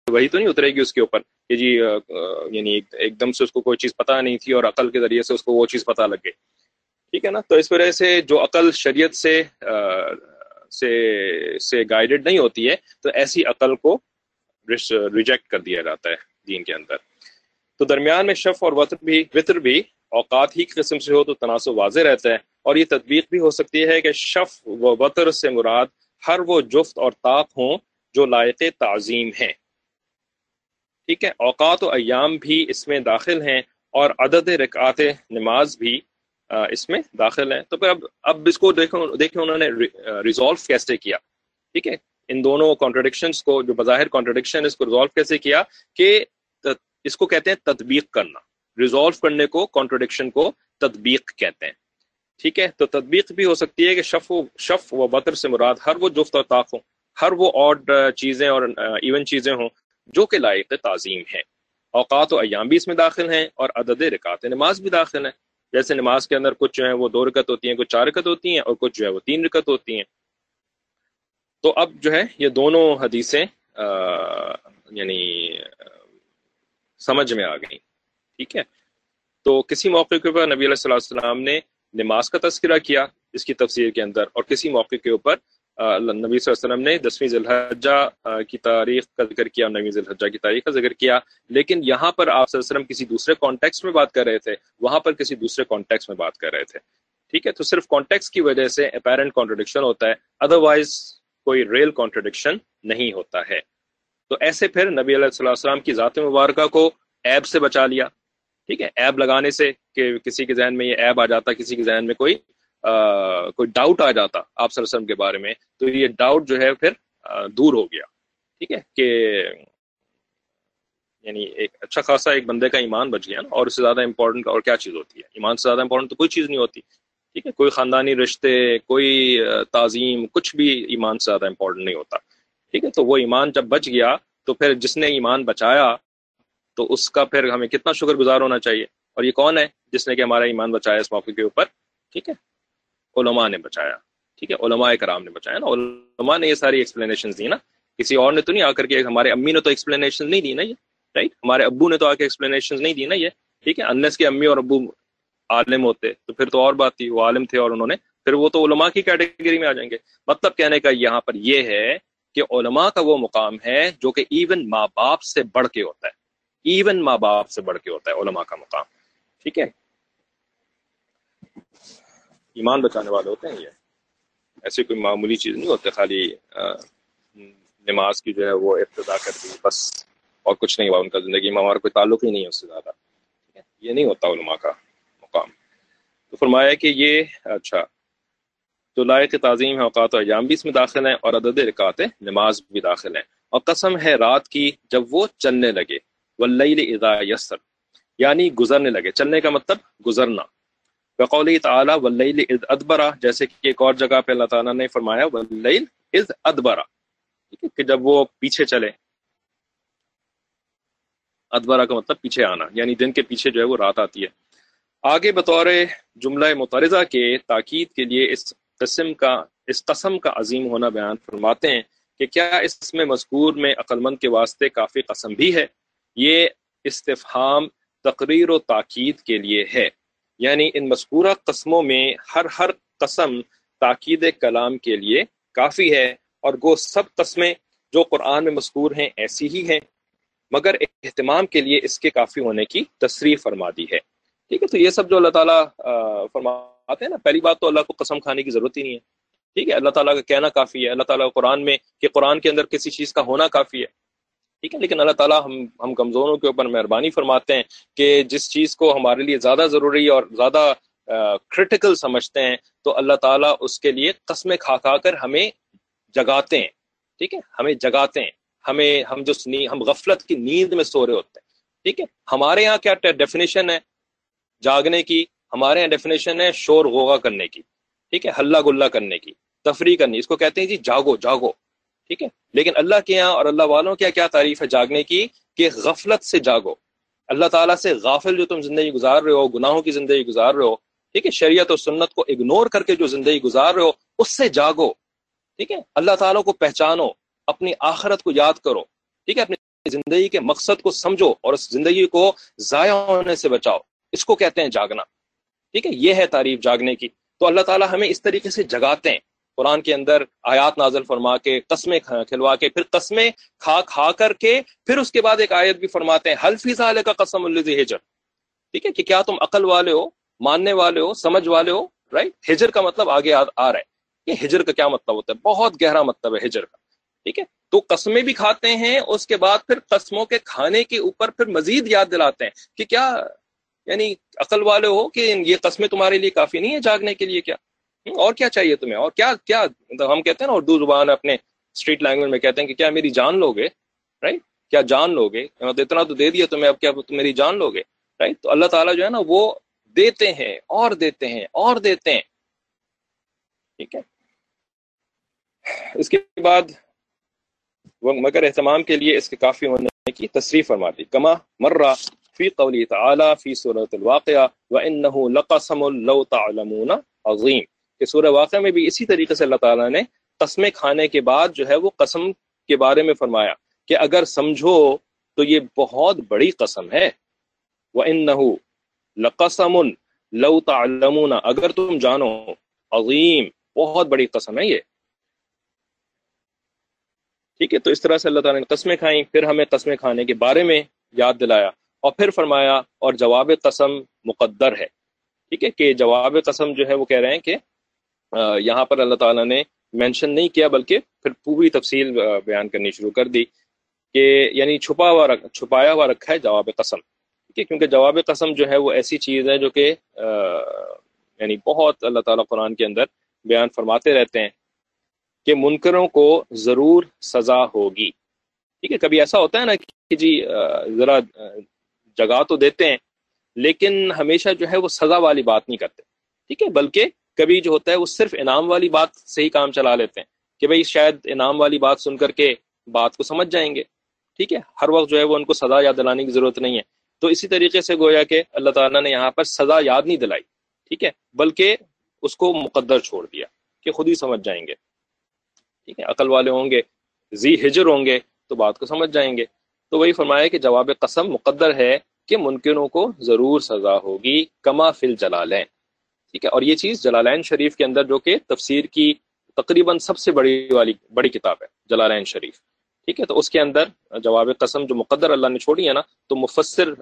وہی تو نہیں اترے گی اس کے اوپر کہ جی یعنی ایک دم سے اس کو کوئی چیز پتہ نہیں تھی اور عقل کے ذریعے سے اس کو وہ چیز پتہ لگ گئی. ٹھیک ہے نا. تو اس وجہ سے جو عقل شریعت سے سے سے گائیڈڈ نہیں ہوتی ہے تو ایسی عقل کو ریجیکٹ کر دیا جاتا ہے دین کے اندر. تو درمیان میں شف اور وتر بھی وطر بھی اوقات ہی کی قسم سے ہو تو تناسب واضح رہتا ہے. اور یہ تطبیق بھی ہو سکتی ہے کہ شف و وتر سے مراد ہر وہ جفت اور طاق ہوں جو لائق تعظیم ہیں. ٹھیک ہے. اوقات و ایام بھی اس میں داخل ہیں اور عدد رکعات نماز بھی اس میں داخل ہیں. تو پھر اب اب اس کو دیکھو دیکھیں انہوں نے ریزالو کیسے کیا. ٹھیک ہے. ان دونوں کانٹرڈکشنز کو جو بظاہر کانٹرڈکشن اس کو ریزالو کیسے کیا کہ اس کو کہتے ہیں تطبیق کرنا. ریزالو کرنے کو کانٹرڈکشن کو تطبیق کہتے ہیں. ٹھیک ہے. تو تطبیق بھی ہو سکتی ہے کہ شف و شف و وتر سے مراد ہر وہ جفت اور طاق ہوں ہر وہ آڈ چیزیں اور ایون چیزیں ہوں جو کہ لائق تعظیم ہیں. اوقات و ایام بھی اس میں داخل ہیں اور عدد رکعات نماز بھی داخل ہیں. جیسے نماز کے اندر کچھ جو ہیں وہ دو رکعت ہوتی ہیں, کچھ چار رکعت ہوتی ہیں اور کچھ جو ہے وہ تین رکعت ہوتی ہیں. تو اب جو ہے یہ دونوں حدیثیں یعنی سمجھ میں آ گئیں. ٹھیک ہے. تو کسی موقع کے اوپر نبی علیہ الصلوۃ والسلام نے نماز کا تذکرہ کیا اس کی تفسیر کے اندر, اور کسی موقع کے اوپر نبی صلی اللہ علیہ وسلم نے دسویں ذی الحجہ کی تاریخ کا ذکر کیا, نویں ذی الحجہ کی تاریخ کا ذکر کیا. لیکن یہاں پر آپ صلی اللہ علیہ وسلم کسی دوسرے کانٹیکسٹ میں بات کر رہے تھے, وہاں پر کسی دوسرے کانٹیکسٹ میں بات کر رہے تھے. ٹھیک ہے. تو صرف کانٹیکسٹ کی وجہ سے اپیرنٹ کانٹرڈکشن ہوتا ہے, ادروائز کوئی ریل کانٹرڈکشن نہیں ہوتا ہے. تو ایسے پھر نبی علیہ الصلوۃ والسلام کی ذات مبارکہ کو عیب سے بچا لیا. ٹھیک ہے. عیب لگانے سے کہ کسی کے ذہن میں یہ عیب آ جاتا, کسی کے ذہن میں کوئی آ, کوئی ڈاؤٹ آ جاتا آپ صلی اللہ علیہ وسلم کے بارے میں, تو یہ ڈاؤٹ جو ہے پھر آ, دور ہو گیا. ٹھیک ہے. کہ یعنی ایک اچھا خاصا ایک بندے کا ایمان بچ گیا نا, اور اس سے زیادہ امپورٹنٹ اور کیا چیز ہوتی ہے؟ ایمان سے زیادہ امپورٹنٹ تو کوئی چیز نہیں ہوتی. ٹھیک ہے. کوئی خاندانی رشتے, کوئی تعظیم, کچھ بھی ایمان سے زیادہ امپورٹنٹ نہیں ہوتا. ٹھیک ہے. تو وہ ایمان جب بچ گیا تو پھر جس نے ایمان بچایا تو اس کا پھر ہمیں کتنا شکر گزار ہونا چاہیے. اور یہ کون ہے جس نے کہ ہمارا ایمان بچایا اس موقع کے اوپر؟ ٹھیک ہے. علماء نے بچایا. ٹھیک ہے. علماء کرام نے بچایا نا, علماء نے یہ ساری ایکسپلینیشنز دی نا, کسی اور نے تو نہیں آ کر کے, ہمارے امی نے تو ایکسپلینیشن نہیں دی نا یہ, رائٹ, ہمارے ابو نے تو آ کے ایکسپلینیشنز نہیں دی نا یہ. ٹھیک ہے. انلیس کے امی اور ابو عالم ہوتے تو پھر تو اور بات تھی, وہ عالم تھے اور انہوں نے, پھر وہ تو علماء کی کیٹیگری میں آ جائیں گے. مطلب کہنے کا یہاں پر یہ ہے کہ علماء کا وہ مقام ہے جو کہ ایون ماں باپ سے بڑھ کے ہوتا ہے, ایون ماں باپ سے بڑھ کے ہوتا ہے علماء کا مقام. ٹھیک ہے. ایمان بچانے والے ہوتے ہیں یہ, ایسی کوئی معمولی چیز نہیں ہوتے خالی نماز کی جو ہے وہ ابتدا کر دی بس اور کچھ نہیں ہوا ان کا زندگی میں, ہمارا کوئی تعلق ہی نہیں ہے اس سے زیادہ. ٹھیک ہے. یہ نہیں ہوتا علماء کا مقام. تو فرمایا کہ یہ اچھا تو لائق تعظیم ہے, اوقات و ایام بھی اس میں داخل ہیں اور عدد رکعات نماز بھی داخل ہیں. اور قسم ہے رات کی جب وہ چلنے لگے, واللیل اذا یسر, یعنی گزرنے لگے. چلنے کا مطلب گزرنا. بقوله تعالی واللیل اذ ادبر, جیسے کہ ایک اور جگہ پہ اللہ تعالیٰ نے فرمایا واللیل اذ ادبر, کہ جب وہ پیچھے چلے. ادبرہ کا مطلب پیچھے آنا, یعنی دن کے پیچھے جو ہے وہ رات آتی ہے. آگے بطور جملہ متعارضہ کے تاکید کے لیے اس قسم کا اس قسم کا عظیم ہونا بیان فرماتے ہیں کہ کیا اس میں مذکور میں عقل مند کے واسطے کافی قسم بھی ہے. یہ استفہام تقریر و تاکید کے لیے ہے, یعنی ان مذکورہ قسموں میں ہر ہر قسم تاکید کلام کے لیے کافی ہے, اور گو سب قسمیں جو قرآن میں مذکور ہیں ایسی ہی ہیں, مگر اہتمام کے لیے اس کے کافی ہونے کی تصریح فرما دی ہے. ٹھیک ہے. تو یہ سب جو اللہ تعالیٰ فرماتے ہیں نا, پہلی بات تو اللہ کو قسم کھانے کی ضرورت ہی نہیں ہے. ٹھیک ہے. اللہ تعالیٰ کا کہنا کافی ہے, اللہ تعالیٰ کا قرآن میں کہ قرآن کے اندر کسی چیز کا ہونا کافی ہے. ٹھیک ہے. لیکن اللہ تعالیٰ ہم ہم کمزوروں کے اوپر مہربانی فرماتے ہیں کہ جس چیز کو ہمارے لیے زیادہ ضروری اور زیادہ کرٹیکل سمجھتے ہیں تو اللہ تعالیٰ اس کے لیے قسمیں کھا کھا کر ہمیں جگاتے ہیں. ٹھیک ہے. ہمیں جگاتے ہیں, ہمیں ہم جو ہم غفلت کی نیند میں سو رہے ہوتے ہیں. ٹھیک ہے. ہمارے یہاں کیا ڈیفینیشن ہے جاگنے کی؟ ہمارے یہاں ڈیفینیشن ہے شور غوغا کرنے کی. ٹھیک ہے. ہلا گلا کرنے کی, تفریح کرنی, اس کو کہتے ہیں جی جاگو جاگو. ٹھیک ہے. لیکن اللہ کے یہاں اور اللہ والوں کے کیا تعریف ہے جاگنے کی؟ کہ غفلت سے جاگو. اللہ تعالیٰ سے غافل جو تم زندگی گزار رہے ہو, گناہوں کی زندگی گزار رہے ہو, ٹھیک ہے, شریعت اور سنت کو اگنور کر کے جو زندگی گزار رہے ہو, اس سے جاگو. ٹھیک ہے. اللہ تعالیٰ کو پہچانو, اپنی آخرت کو یاد کرو. ٹھیک ہے. اپنی زندگی کے مقصد کو سمجھو اور اس زندگی کو ضائع ہونے سے بچاؤ، اس کو کہتے ہیں جاگنا. ٹھیک ہے، یہ ہے تعریف جاگنے کی. تو اللہ تعالیٰ ہمیں اس طریقے سے جگاتے ہیں، قرآن کے اندر آیات نازل فرما کے، قسمیں کھلوا کے، پھر قسمیں کھا کھا کر کے، پھر اس کے بعد ایک آیت بھی فرماتے ہیں حل فی ذالک قسم لذی ہجر. ٹھیک ہے، کہ کیا تم عقل والے ہو، ماننے والے ہو، سمجھ والے ہو. رائٹ، ہجر کا مطلب آگے آ رہا ہے. یہ ہجر کا کیا مطلب ہوتا ہے؟ بہت گہرا مطلب ہے ہجر کا. ٹھیک ہے، تو قسمیں بھی کھاتے ہیں، اس کے بعد پھر قسموں کے کھانے کے اوپر پھر مزید یاد دلاتے ہیں کہ کیا یعنی عقل والے ہو کہ یہ قسمیں تمہارے لیے کافی نہیں ہے جاگنے کے لیے؟ کیا اور کیا چاہیے تمہیں؟ اور کیا کیا ہم کہتے ہیں نا اردو زبان اپنے اسٹریٹ لینگویج میں کہتے ہیں کہ کیا میری جان لوگے؟ رائٹ، کیا جان لوگے؟ اتنا تو دے دیا تمہیں، اب کیا تم میری جان لوگے؟ رائٹ. تو اللہ تعالیٰ جو ہے نا وہ دیتے ہیں اور دیتے ہیں اور دیتے ہیں. ٹھیک ہے، اس کے بعد وہ مگر اہتمام کے لیے اس کے کافی ہونے کی تصریح فرما دی. کما مرہ فی قولی تعالی فی سورۃ الواقعہ وانہ لقسم لو تعلمون عظیم، کہ سورہ واقعہ میں بھی اسی طریقے سے اللہ تعالیٰ نے قسمیں کھانے کے بعد جو ہے وہ قسم کے بارے میں فرمایا کہ اگر سمجھو تو یہ بہت بڑی قسم ہے. وانہ لقسم لو تعلمون، اگر تم جانو، عظیم، بہت بڑی قسم ہے یہ. ٹھیک ہے، تو اس طرح سے اللہ تعالیٰ نے قسمیں کھائیں، پھر ہمیں قسمیں کھانے کے بارے میں یاد دلایا، اور پھر فرمایا اور جواب قسم مقدر ہے. ٹھیک ہے، کہ جواب قسم جو ہے وہ کہہ رہے ہیں کہ یہاں پر اللہ تعالیٰ نے مینشن نہیں کیا بلکہ پھر پوری تفصیل بیان کرنی شروع کر دی کہ یعنی چھپا ہوا رکھ چھپایا ہوا رکھا ہے جواب قسم. ٹھیک ہے، کیونکہ جواب قسم جو ہے وہ ایسی چیز ہے جو کہ یعنی بہت اللہ تعالیٰ قرآن کے اندر بیان فرماتے رہتے ہیں کہ منکروں کو ضرور سزا ہوگی. ٹھیک ہے، کبھی ایسا ہوتا ہے نا کہ جی ذرا جگہ تو دیتے ہیں لیکن ہمیشہ جو ہے وہ سزا والی بات نہیں کرتے. ٹھیک ہے، بلکہ کبھی جو ہوتا ہے وہ صرف انعام والی بات سے ہی کام چلا لیتے ہیں کہ بھئی شاید انعام والی بات سن کر کے بات کو سمجھ جائیں گے. ٹھیک ہے، ہر وقت جو ہے وہ ان کو سزا یاد دلانے کی ضرورت نہیں ہے. تو اسی طریقے سے گویا کہ اللہ تعالیٰ نے یہاں پر سزا یاد نہیں دلائی، ٹھیک ہے، بلکہ اس کو مقدر چھوڑ دیا کہ خود ہی سمجھ جائیں گے. ٹھیک ہے، عقل والے ہوں گے، ذی ہجر ہوں گے تو بات کو سمجھ جائیں گے. تو وہی فرمایا کہ جواب قسم مقدر ہے کہ منکروں کو ضرور سزا ہوگی کما فی الجلالین. ٹھیک ہے، اور یہ چیز جلالین شریف کے اندر جو کہ تفسیر کی تقریباً سب سے بڑی والی بڑی کتاب ہے جلالین شریف. ٹھیک ہے، تو اس کے اندر جواب قسم جو مقدر اللہ نے چھوڑی ہے نا، تو مفسر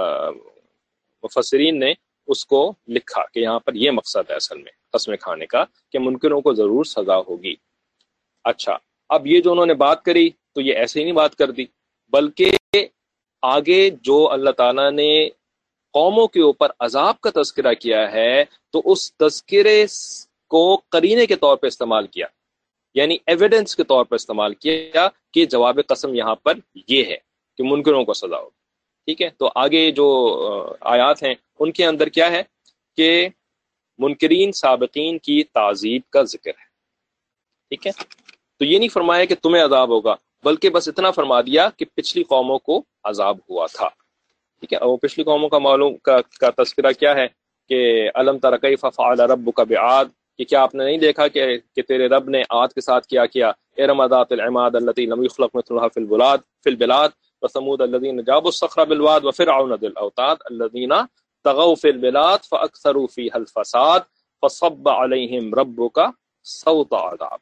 مفسرین نے اس کو لکھا کہ یہاں پر یہ مقصد ہے اصل میں قسمیں کھانے کا کہ منکروں کو ضرور سزا ہوگی. اچھا، اب یہ جو انہوں نے بات کری تو یہ ایسے ہی نہیں بات کر دی، بلکہ آگے جو اللہ تعالیٰ نے قوموں کے اوپر عذاب کا تذکرہ کیا ہے تو اس تذکرے کو قرینے کے طور پہ استعمال کیا، یعنی ایویڈنس کے طور پر استعمال کیا کہ جواب قسم یہاں پر یہ ہے کہ منکروں کو سزا ہوگی. ٹھیک ہے، تو آگے جو آیات ہیں ان کے اندر کیا ہے کہ منکرین سابقین کی تعذیب کا ذکر ہے. ٹھیک ہے، تو یہ نہیں فرمایا کہ تمہیں عذاب ہوگا، بلکہ بس اتنا فرما دیا کہ پچھلی قوموں کو عذاب ہوا تھا. ٹھیک ہے، اور پچھلی قوموں کا معلوم کا, کا تذکرہ کیا ہے کہ الم تر کیف فعل ربک بعاد، کہ کیا آپ نے نہیں دیکھا کہ کہ تیرے رب نے عاد کے ساتھ کیا کیا. ارم ذات العماد التي لم يخلق مثلها في البلاد في البلاد وثمود الذين جابوا الصخر بالواد وفرعون ذي الاوتاد الذين طغوا في البلاد فاكثروا فيها الفساد فصب عليهم ربك صوت عذاب.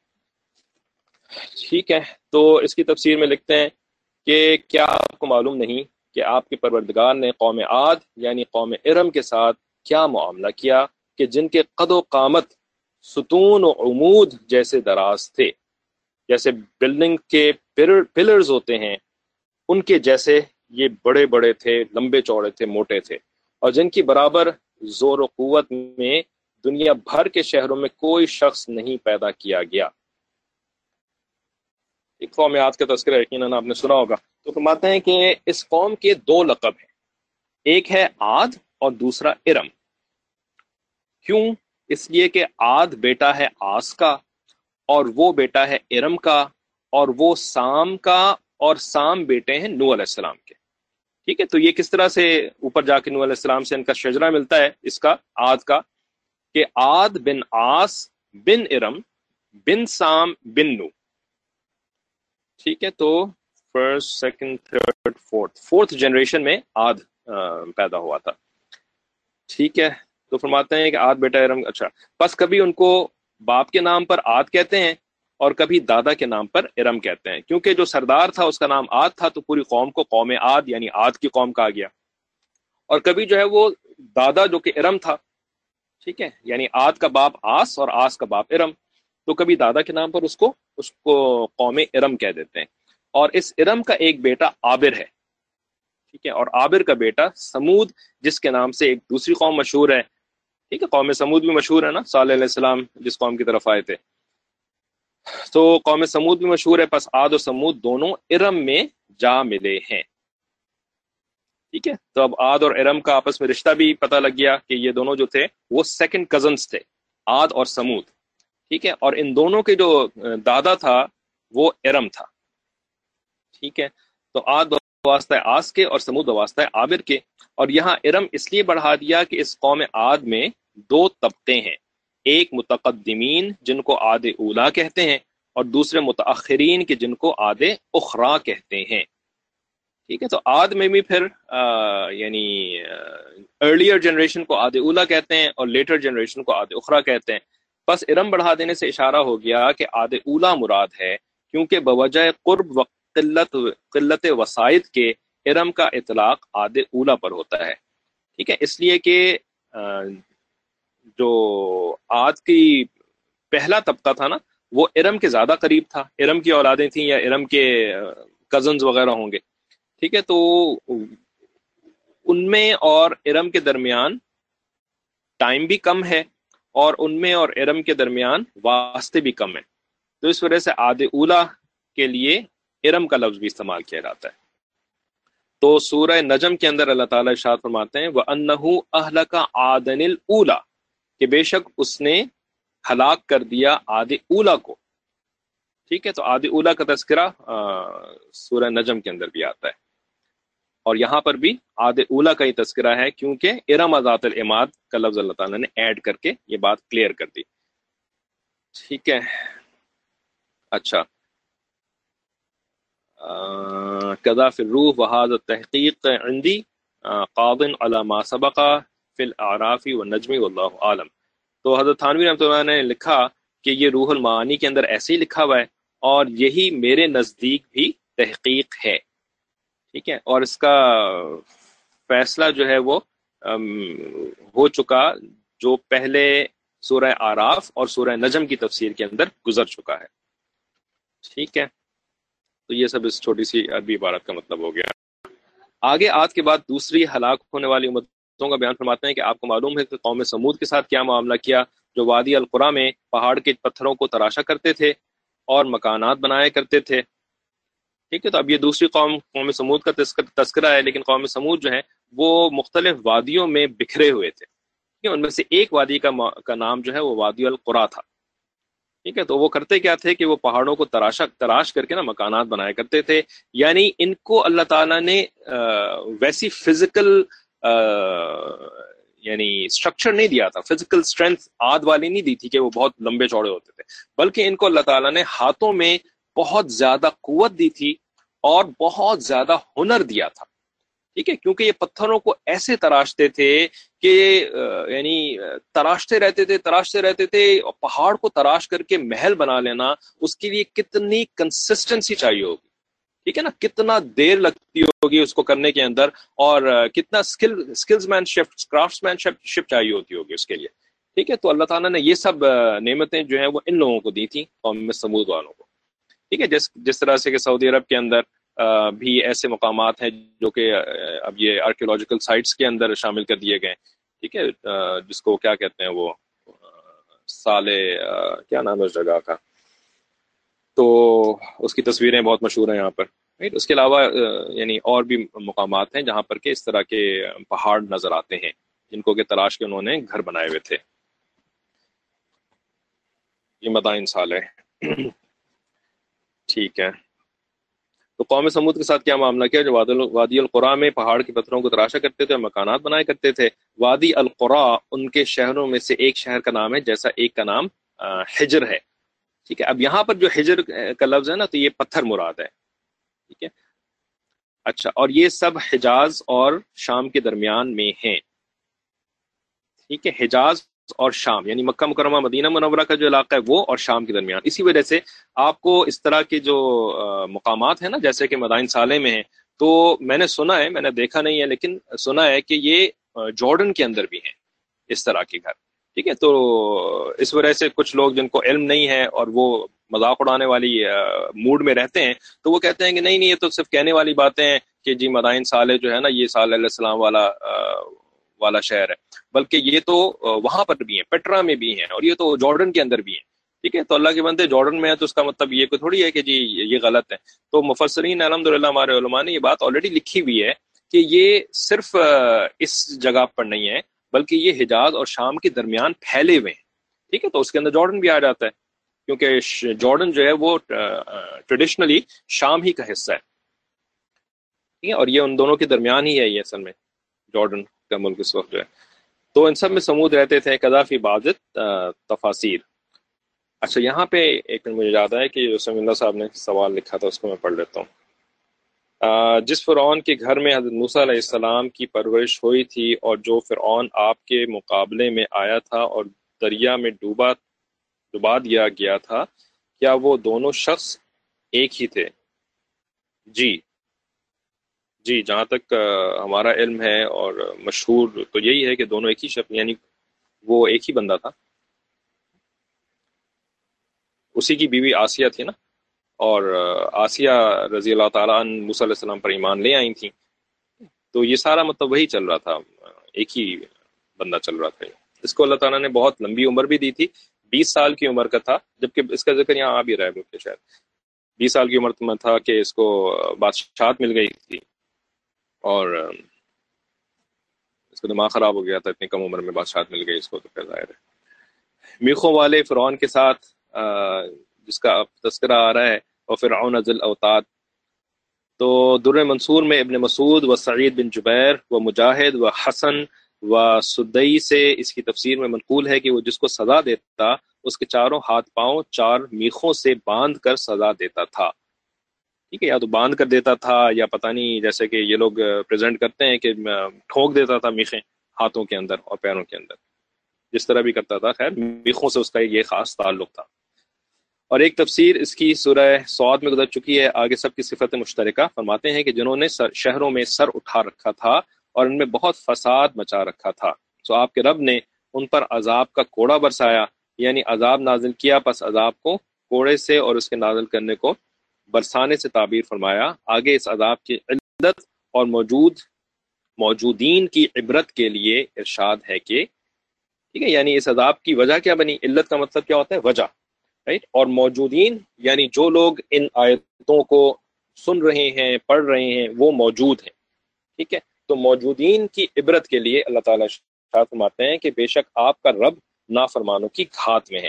ٹھیک ہے، تو اس کی تفسیر میں لکھتے ہیں کہ کیا آپ کو معلوم نہیں کہ آپ کے پروردگار نے قوم عاد یعنی قوم ارم کے ساتھ کیا معاملہ کیا کہ جن کے قد و قامت ستون و عمود جیسے دراز تھے، جیسے بلڈنگ کے پلرز ہوتے ہیں ان کے جیسے یہ بڑے بڑے تھے، لمبے چوڑے تھے، موٹے تھے، اور جن کی برابر زور و قوت میں دنیا بھر کے شہروں میں کوئی شخص نہیں پیدا کیا گیا. ایک قوم عاد کا تذکرہ یقیناً آپ نے سنا ہوگا. تو فرماتے ہیں کہ اس قوم کے دو لقب ہیں، ایک ہے عاد اور دوسرا ارم. کیوں؟ اس لیے کہ عاد بیٹا ہے آس کا اور وہ بیٹا ہے ارم کا، اور وہ سام کا، اور سام بیٹے ہیں نوح علیہ السلام کے. ٹھیک ہے، تو یہ کس طرح سے اوپر جا کے نوح علیہ السلام سے ان کا شجرہ ملتا ہے اس کا عاد کا کہ عاد بن آس بن ارم بن سام بن نوح. ٹھیک ہے، تو first second third fourth fourth generation میں عاد پیدا ہوا تھا. ٹھیک ہے, تو فرماتے ہیں کہ عاد بیٹا ارم. اچھا, بس کبھی ان کو باپ کے نام پر عاد کہتے ہیں اور کبھی دادا کے نام پر ارم کہتے ہیں, کیونکہ جو سردار تھا اس کا نام عاد تھا, تو پوری قوم کو قوم عاد یعنی عاد کی قوم کہا گیا. اور کبھی جو ہے وہ دادا جو کہ ارم تھا, ٹھیک ہے, یعنی عاد کا باپ آس اور آس کا باپ ارم, تو کبھی دادا کے نام پر اس کو اس کو قوم ارم کہہ دیتے ہیں. اور اس ارم کا ایک بیٹا عابر ہے, ٹھیک ہے, اور عابر کا بیٹا سمود, جس کے نام سے ایک دوسری قوم مشہور ہے. ٹھیک ہے, قوم سمود بھی مشہور ہے نا, صالح علیہ السلام جس قوم کی طرف آئے تھے, تو قوم سمود بھی مشہور ہے. پس عاد و سمود دونوں ارم میں جا ملے ہیں. ٹھیک ہے, تو اب عاد اور ارم کا آپس میں رشتہ بھی پتہ لگ گیا کہ یہ دونوں جو تھے وہ سیکنڈ کزنز تھے, عاد اور سمود. ٹھیک ہے, اور ان دونوں کے جو دادا تھا وہ ارم تھا. ٹھیک ہے, تو عاد واسطہ آس کے اور سمود واسطہ عابر کے. اور یہاں ارم اس لیے بڑھا دیا کہ اس قوم عاد میں دو طبقے ہیں, ایک متقدمین جن کو عاد اولا کہتے ہیں, اور دوسرے متاخرین کے جن کو عاد اخرا کہتے ہیں. ٹھیک ہے, تو عاد میں بھی پھر آ, یعنی ارلیئر جنریشن کو عاد اولا کہتے ہیں اور لیٹر جنریشن کو عاد اخرا کہتے ہیں. بس ارم بڑھا دینے سے اشارہ ہو گیا کہ عاد اولا مراد ہے, کیونکہ بوجہ قرب و قلت قلت وسائط کے ارم کا اطلاق عاد اولا پر ہوتا ہے. ٹھیک ہے, اس لیے کہ جو عاد کی پہلا طبقہ تھا نا وہ ارم کے زیادہ قریب تھا, ارم کی اولادیں تھیں یا ارم کے کزنز وغیرہ ہوں گے. ٹھیک ہے, تو ان میں اور ارم کے درمیان ٹائم بھی کم ہے, اور ان میں اور ارم کے درمیان واسطے بھی کم ہیں, تو اس وجہ سے عاد اولا کے لیے ارم کا لفظ بھی استعمال کیا جاتا ہے. تو سورہ نجم کے اندر اللہ تعالیٰ ارشاد فرماتے ہیں وَأَنَّهُ أَهْلَكَ عَادًا الْأُولَى, کہ بے شک اس نے ہلاک کر دیا عاد اولا کو. ٹھیک ہے, تو عاد اولا کا تذکرہ سورہ نجم کے اندر بھی آتا ہے, اور یہاں پر بھی عاد اولا کا ہی تذکرہ ہے, کیونکہ ارم ذات العماد کا لفظ اللہ تعالیٰ نے ایڈ کر کے یہ بات کلیئر کر دی. ٹھیک ہے, اچھا, کذا فی الروح وهذا التحقیق عندی قاض علی ما سبق فی الاعراف والنجم واللہ عالم. تو حضرت تھانوی رحمۃ اللہ نے لکھا کہ یہ روح المعانی کے اندر ایسے ہی لکھا ہوا ہے, اور یہی میرے نزدیک بھی تحقیق ہے. ٹھیک ہے, اور اس کا فیصلہ جو ہے وہ ہو چکا جو پہلے سورہ اعراف اور سورہ نجم کی تفسیر کے اندر گزر چکا ہے. ٹھیک ہے, تو یہ سب اس چھوٹی سی عربی عبارت کا مطلب ہو گیا. آگے عاد کے بعد دوسری ہلاک ہونے والی امتوں کا بیان فرماتے ہیں کہ آپ کو معلوم ہے کہ قوم سمود کے ساتھ کیا معاملہ کیا, جو وادی القریٰ میں پہاڑ کے پتھروں کو تراشا کرتے تھے اور مکانات بنایا کرتے تھے. ٹھیک ہے, تو اب یہ دوسری قوم قوم سمود کا تذکرہ ہے, لیکن قوم سمود جو ہے وہ مختلف وادیوں میں بکھرے ہوئے تھے. ان میں سے ایک وادی کا کا نام جو ہے وہ وادی القریٰ تھا. ٹھیک ہے, تو وہ کرتے کیا تھے کہ وہ پہاڑوں کو تراشا تراش کر کے نا مکانات بنایا کرتے تھے. یعنی ان کو اللہ تعالیٰ نے ویسی فزیکل یعنی اسٹرکچر نہیں دیا تھا, فزیکل اسٹرینتھ عاد والی نہیں دی تھی کہ وہ بہت لمبے چوڑے ہوتے تھے, بلکہ ان کو اللہ تعالیٰ نے ہاتھوں میں بہت زیادہ قوت دی تھی اور بہت زیادہ ہنر دیا تھا. ٹھیک ہے, کیونکہ یہ پتھروں کو ایسے تراشتے تھے کہ یعنی تراشتے رہتے تھے تراشتے رہتے تھے اور پہاڑ کو تراش کر کے محل بنا لینا, اس کے لیے کتنی کنسسٹنسی چاہیے ہوگی. ٹھیک ہے نا, کتنا دیر لگتی ہوگی اس کو کرنے کے اندر, اور کتنا skill skills man ship craftsmanship چاہیے ہوتی ہوگی اس کے لیے. ٹھیک ہے, تو اللہ تعالیٰ نے یہ سب نعمتیں جو ہیں وہ ان لوگوں کو دی تھیں, قوم سمود والوں کو. ٹھیک ہے, جس جس طرح سے کہ سعودی عرب کے اندر بھی ایسے مقامات ہیں جو کہ اب یہ آرکیولوجیکل سائٹس کے اندر شامل کر دیے گئے. ٹھیک ہے, جس کو کیا کہتے ہیں وہ سالے کیا نام ہے اس جگہ کا, تو اس کی تصویریں بہت مشہور ہیں یہاں پر. اس کے علاوہ یعنی اور بھی مقامات ہیں جہاں پر کہ اس طرح کے پہاڑ نظر آتے ہیں جن کو کہ تراش کے انہوں نے گھر بنائے ہوئے تھے. یہ مدائن سالے. ٹھیک ہے, تو قوم سمود کے ساتھ کیا معاملہ کیا, جو وادی القریٰ میں پہاڑ کے پتھروں کو تراشا کرتے تھے اور مکانات بنایا کرتے تھے. وادی القریٰ ان کے شہروں میں سے ایک شہر کا نام ہے, جیسا ایک کا نام حجر ہے. ٹھیک ہے, اب یہاں پر جو حجر کا لفظ ہے نا, تو یہ پتھر مراد ہے. ٹھیک ہے, اچھا، اور یہ سب حجاز اور شام کے درمیان میں ہیں، ٹھیک ہے، حجاز اور شام یعنی مکہ مکرمہ مدینہ منورہ کا جو علاقہ ہے وہ اور شام کے درمیان. اسی وجہ سے آپ کو اس طرح کے جو مقامات ہیں نا جیسے کہ مدائن صالح میں ہیں، تو میں نے سنا ہے، میں نے دیکھا نہیں ہے لیکن سنا ہے کہ یہ جارڈن کے اندر بھی ہیں اس طرح کے گھر، ٹھیک ہے. تو اس وجہ سے کچھ لوگ جن کو علم نہیں ہے اور وہ مذاق اڑانے والی موڈ میں رہتے ہیں تو وہ کہتے ہیں کہ نہیں نہیں یہ تو صرف کہنے والی باتیں ہیں کہ جی مدائن صالح جو ہے نا یہ صالح علیہ السلام والا والا شہر ہے، بلکہ یہ تو وہاں پر بھی ہیں، پیٹرا میں بھی ہیں، اور یہ تو جارڈن کے اندر بھی ہیں، ٹھیک ہے. تو اللہ کے بندے جارڈن میں ہے تو اس کا مطلب یہ کوئی تھوڑی ہے کہ جی یہ غلط ہے. تو مفسرین الحمدللہ ہمارے علماء نے یہ بات آلریڈی لکھی ہوئی ہے کہ یہ صرف اس جگہ پر نہیں ہے بلکہ یہ حجاز اور شام کے درمیان پھیلے ہوئے ہیں، ٹھیک ہے. تو اس کے اندر جارڈن بھی آ جاتا ہے کیونکہ جارڈن جو ہے وہ ٹریڈیشنلی شام ہی کا حصہ ہے، ٹھیک ہے، اور یہ ان دونوں کے درمیان ہی ہے یہ اصل میں جارڈن کا ملک اس وقت جو ہے. تو ان سب میں سمود رہتے تھے قذافی بعض تفاسیر. اچھا یہاں پہ ایک مجھے یاد ہے کہ سمی اللہ صاحب نے سوال لکھا تھا، اس کو میں پڑھ لیتا ہوں. جس فرعون کے گھر میں حضرت موسیٰ علیہ السلام کی پرورش ہوئی تھی اور جو فرعون آپ کے مقابلے میں آیا تھا اور دریا میں ڈوبا ڈبا دیا گیا تھا، کیا وہ دونوں شخص ایک ہی تھے؟ جی جی جہاں تک ہمارا علم ہے اور مشہور تو یہی ہے کہ دونوں ایک ہی شخص یعنی وہ ایک ہی بندہ تھا. اسی کی بیوی آسیہ تھی نا، اور آسیہ رضی اللہ تعالیٰ عنہ موسیٰ علیہ السلام پر ایمان لے آئی تھیں. تو یہ سارا مطلب وہی چل رہا تھا، ایک ہی بندہ چل رہا تھا. اس کو اللہ تعالیٰ نے بہت لمبی عمر بھی دی تھی، بیس سال کی عمر کا تھا، جبکہ اس کا ذکر یہاں آ بھی رہا ہے بلکہ شاید بیس سال کی عمر میں تھا کہ اس کو بادشاہت مل گئی تھی اور اس کا دماغ خراب ہو گیا تھا، اتنی کم عمر میں بادشاہت مل گئی اس کو. تو پھر ظاہر ہے میخوں والے فرعون کے ساتھ جس کا اب تذکرہ آ رہا ہے اور فرعون ذی الاوتاد. تو در منصور میں ابن مسعود و سعید بن جبیر و مجاہد و حسن و سدئی سے اس کی تفسیر میں منقول ہے کہ وہ جس کو سزا دیتا اس کے چاروں ہاتھ پاؤں چار میخوں سے باندھ کر سزا دیتا تھا، ٹھیک ہے. یا تو باندھ کر دیتا تھا یا پتہ نہیں جیسے کہ یہ لوگ پریزنٹ کرتے ہیں کہ ٹھونک دیتا تھا میخیں ہاتھوں کے اندر اور پیروں کے اندر، جس طرح بھی کرتا تھا. خیر میخوں سے اس کا یہ خاص تعلق تھا. اور ایک تفسیر اس کی سورہ صاد میں گزر چکی ہے. آگے سب کی صفت مشترکہ فرماتے ہیں کہ جنہوں نے شہروں میں سر اٹھا رکھا تھا اور ان میں بہت فساد مچا رکھا تھا، سو آپ کے رب نے ان پر عذاب کا کوڑا برسایا، یعنی عذاب نازل کیا، پس عذاب کو کوڑے سے اور اس کے نازل کرنے کو برسانے سے تعبیر فرمایا. آگے اس عذاب کی علت اور موجود موجودین کی عبرت کے لیے ارشاد ہے کہ ٹھیک ہے، یعنی اس عذاب کی وجہ کیا بنی، علت کا مطلب کیا ہوتا ہے، وجہ، رائٹ. اور موجودین یعنی جو لوگ ان آیتوں کو سن رہے ہیں پڑھ رہے ہیں وہ موجود ہیں، ٹھیک ہے. تو موجودین کی عبرت کے لیے اللہ تعالیٰ ارشاد فرماتے ہیں کہ بے شک آپ کا رب نافرمانوں کی گھات میں ہے،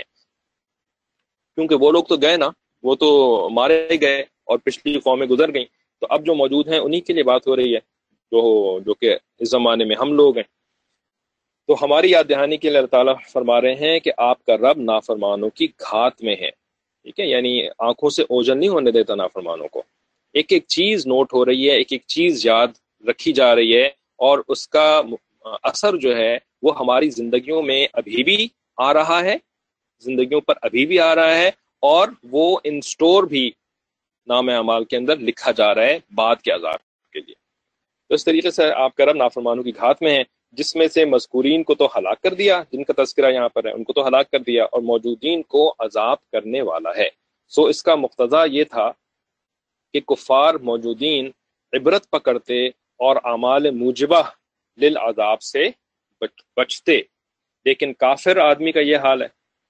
کیونکہ وہ لوگ تو گئے نا، وہ تو مارے گئے اور پچھلی قومیں گزر گئیں، تو اب جو موجود ہیں انہی کے لیے بات ہو رہی ہے جو جو کہ اس زمانے میں ہم لوگ ہیں. تو ہماری یاد دہانی کے لیے اللہ تعالیٰ فرما رہے ہیں کہ آپ کا رب نافرمانوں کی گھات میں ہے، ٹھیک ہے، یعنی آنکھوں سے اوجھل نہیں ہونے دیتا نافرمانوں کو. ایک ایک چیز نوٹ ہو رہی ہے، ایک ایک چیز یاد رکھی جا رہی ہے، اور اس کا اثر جو ہے وہ ہماری زندگیوں میں ابھی بھی آ رہا ہے، زندگیوں پر ابھی بھی آ رہا ہے، اور وہ ان سٹور بھی نام اعمال کے اندر لکھا جا رہا ہے بعد کے عذاب کے لیے. تو اس طریقے سے آپ کا رب نافرمانوں کی گھات میں ہے، جس میں سے مذکورین کو تو ہلاک کر دیا، جن کا تذکرہ یہاں پر ہے ان کو تو ہلاک کر دیا، اور موجودین کو عذاب کرنے والا ہے. سو اس کا مقتضا یہ تھا کہ کفار موجودین عبرت پکڑتے اور اعمال موجبہ للعذاب سے بچتے، لیکن کافر آدمی کا یہ حال ہے.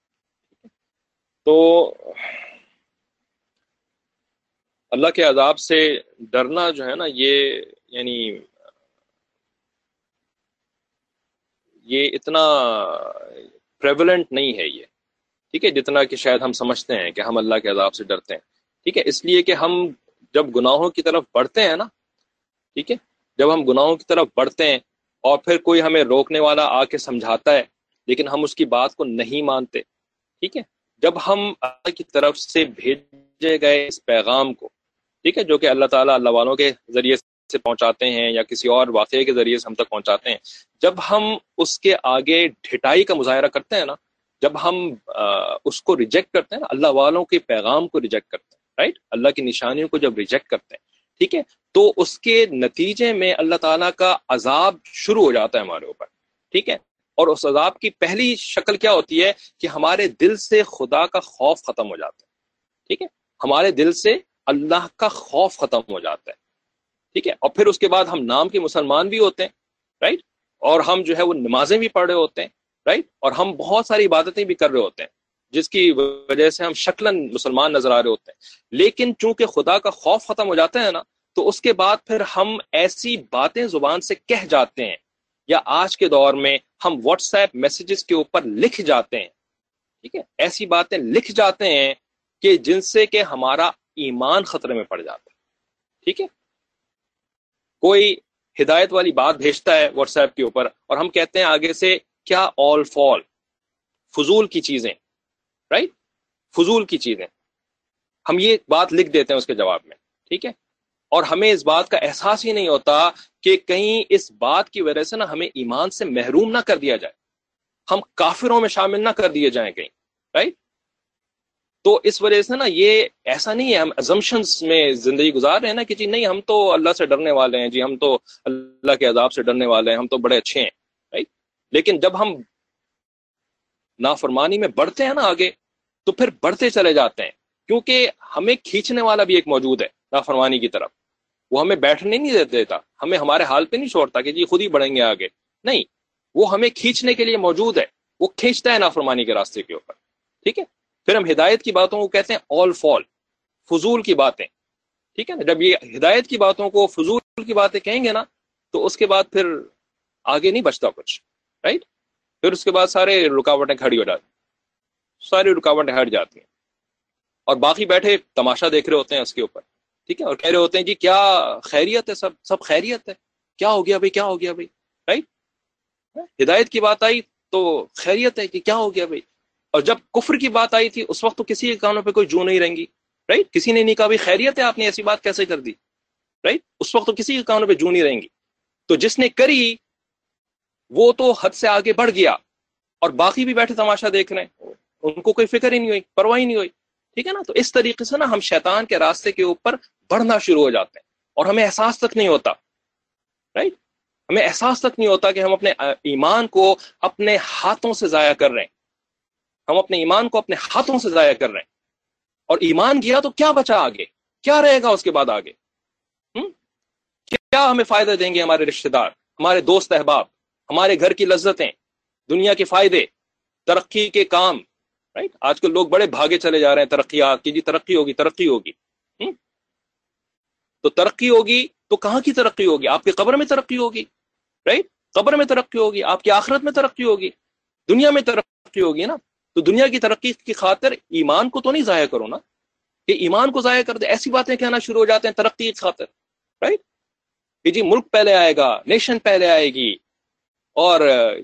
تو اللہ کے عذاب سے ڈرنا جو ہے نا یہ یعنی یہ اتنا پریولنٹ نہیں ہے یہ، ٹھیک ہے، جتنا کہ شاید ہم سمجھتے ہیں کہ ہم اللہ کے عذاب سے ڈرتے ہیں. ٹھیک ہے، اس لیے کہ ہم جب گناہوں کی طرف بڑھتے ہیں نا، ٹھیک ہے، جب ہم گناہوں کی طرف بڑھتے ہیں اور پھر کوئی ہمیں روکنے والا آ کے سمجھاتا ہے لیکن ہم اس کی بات کو نہیں مانتے، ٹھیک ہے، جب ہم اللہ کی طرف سے بھیجے گئے اس پیغام کو، ٹھیک ہے، جو کہ اللہ تعالیٰ اللہ والوں کے ذریعے سے پہنچاتے ہیں یا کسی اور واقعے کے ذریعے سے ہم تک پہنچاتے ہیں، جب ہم اس کے آگے ڈھٹائی کا مظاہرہ کرتے ہیں نا، جب ہم اس کو ریجیکٹ کرتے ہیں نا، اللہ والوں کے پیغام کو ریجیکٹ کرتے ہیں، رائٹ، اللہ کی نشانیوں کو جب ریجیکٹ کرتے ہیں، ٹھیک ہے، تو اس کے نتیجے میں اللہ تعالیٰ کا عذاب شروع ہو جاتا ہے ہمارے اوپر، ٹھیک ہے، اور اس عذاب کی پہلی شکل کیا ہوتی ہے کہ ہمارے دل سے خدا کا خوف ختم ہو جاتا ہے، ٹھیک ہے، ہمارے دل سے اللہ کا خوف ختم ہو جاتا ہے، ٹھیک ہے، اور پھر اس کے بعد ہم نام کے مسلمان بھی ہوتے ہیں، رائٹ، اور ہم جو ہے وہ نمازیں بھی پڑھ رہے ہوتے ہیں، رائٹ، اور ہم بہت ساری عبادتیں بھی کر رہے ہوتے ہیں جس کی وجہ سے ہم شکلاً مسلمان نظر آ رہے ہوتے ہیں، لیکن چونکہ خدا کا خوف ختم ہو جاتا ہے نا، تو اس کے بعد پھر ہم ایسی باتیں زبان سے کہہ جاتے ہیں، یا آج کے دور میں ہم واٹس ایپ میسیجز کے اوپر لکھ جاتے ہیں، ٹھیک ہے، ایسی باتیں لکھ جاتے ہیں کہ جن سے کہ ہمارا ایمان خطرے میں پڑ جاتا ہے، ٹھیک ہے، کوئی ہدایت والی بات بھیجتا ہے واٹس ایپ کے اوپر اور ہم کہتے ہیں آگے سے کیا آل فال، فضول کی چیزیں، رائٹ، فضول کی چیزیں، ہم یہ بات لکھ دیتے ہیں اس کے جواب میں، ٹھیک ہے، اور ہمیں اس بات کا احساس ہی نہیں ہوتا کہ کہیں اس بات کی وجہ سے نا ہمیں ایمان سے محروم نہ کر دیا جائے، ہم کافروں میں شامل نہ کر دیے جائیں کہیں، رائٹ، تو اس وجہ سے نا یہ ایسا نہیں ہے ہم assumptions میں زندگی گزار رہے ہیں نا کہ جی نہیں ہم تو اللہ سے ڈرنے والے ہیں، جی ہم تو اللہ کے عذاب سے ڈرنے والے ہیں، ہم تو بڑے اچھے ہیں، رائٹ، لیکن جب ہم نافرمانی میں بڑھتے ہیں نا آگے، تو پھر بڑھتے چلے جاتے ہیں، کیونکہ ہمیں کھینچنے والا بھی ایک موجود ہے نافرمانی کی طرف، وہ ہمیں بیٹھنے نہیں دیتا، ہمیں ہمارے حال پہ نہیں چھوڑتا کہ جی خود ہی بڑھیں گے آگے، نہیں، وہ ہمیں کھینچنے کے لیے موجود ہے، وہ کھینچتا ہے نافرمانی کے راستے کے اوپر، ٹھیک ہے، پھر ہم ہدایت کی باتوں کو کہتے ہیں آل فال، فضول کی باتیں، ٹھیک ہے نا، جب یہ ہدایت کی باتوں کو فضول کی باتیں کہیں گے نا، تو اس کے بعد پھر آگے نہیں بچتا کچھ، رائٹ، پھر اس کے بعد سارے رکاوٹیں کھڑی ہو جاتی، ساری رکاوٹیں ہٹ جاتی ہیں، اور باقی بیٹھے تماشا دیکھ رہے ہوتے ہیں اس کے اوپر، ٹھیک ہے، اور کہہ رہے ہوتے ہیں جی کیا خیریت ہے، سب سب خیریت ہے، کیا ہو گیا بھائی، کیا ہو گیا بھائی، رائٹ، ہدایت کی بات آئی تو خیریت ہے کہ کیا ہو گیا بھائی، اور جب کفر کی بات آئی تھی اس وقت تو کسی کے کانوں پہ کوئی جو نہیں رہیں گی، رائٹ، کسی نے نہیں کہا بھائی خیریت ہے، آپ نے ایسی بات کیسے کر دی، رائٹ، اس وقت تو کسی کے کانوں پہ جو نہیں رہیں گی، تو جس نے کری وہ تو حد سے آگے بڑھ گیا، اور باقی بھی بیٹھے تماشا دیکھ رہے ہیں، ان کو کوئی فکر ہی نہیں ہوئی، پرواہ ہی نہیں ہوئی، ٹھیک ہے نا، تو اس طریقے سے نا ہم شیطان کے راستے کے اوپر بڑھنا شروع ہو جاتے ہیں، اور ہمیں احساس تک نہیں ہوتا، رائٹ، ہمیں احساس تک نہیں ہوتا کہ ہم اپنے ایمان کو اپنے ہاتھوں سے ضائع کر رہے ہیں، ہم اپنے ایمان کو اپنے ہاتھوں سے ضائع کر رہے ہیں، اور ایمان گیا تو کیا بچا آگے، کیا رہے گا اس کے بعد آگے، ہم؟ کیا ہمیں فائدہ دیں گے ہمارے رشتہ دار، ہمارے دوست احباب، ہمارے گھر کی لذتیں، دنیا کے فائدے، ترقی کے کام، رائٹ، آج کل لوگ بڑے بھاگے چلے جا رہے ہیں ترقیات کی، جی ترقی ہوگی ترقی ہوگی، ہم؟ تو ترقی ہوگی تو کہاں کی ترقی ہوگی، آپ کی قبر میں ترقی ہوگی، رائٹ، قبر میں ترقی ہوگی، آپ کی آخرت میں ترقی ہوگی، دنیا میں ترقی ہوگی نا، تو دنیا کی ترقی کی خاطر ایمان کو تو نہیں ضائع کرو نا، کہ ایمان کو ضائع کر دے، ایسی باتیں کہنا شروع ہو جاتے ہیں ترقی کی خاطر، رائٹ، کہ جی ملک پہلے آئے گا، نیشن پہلے آئے گی، اور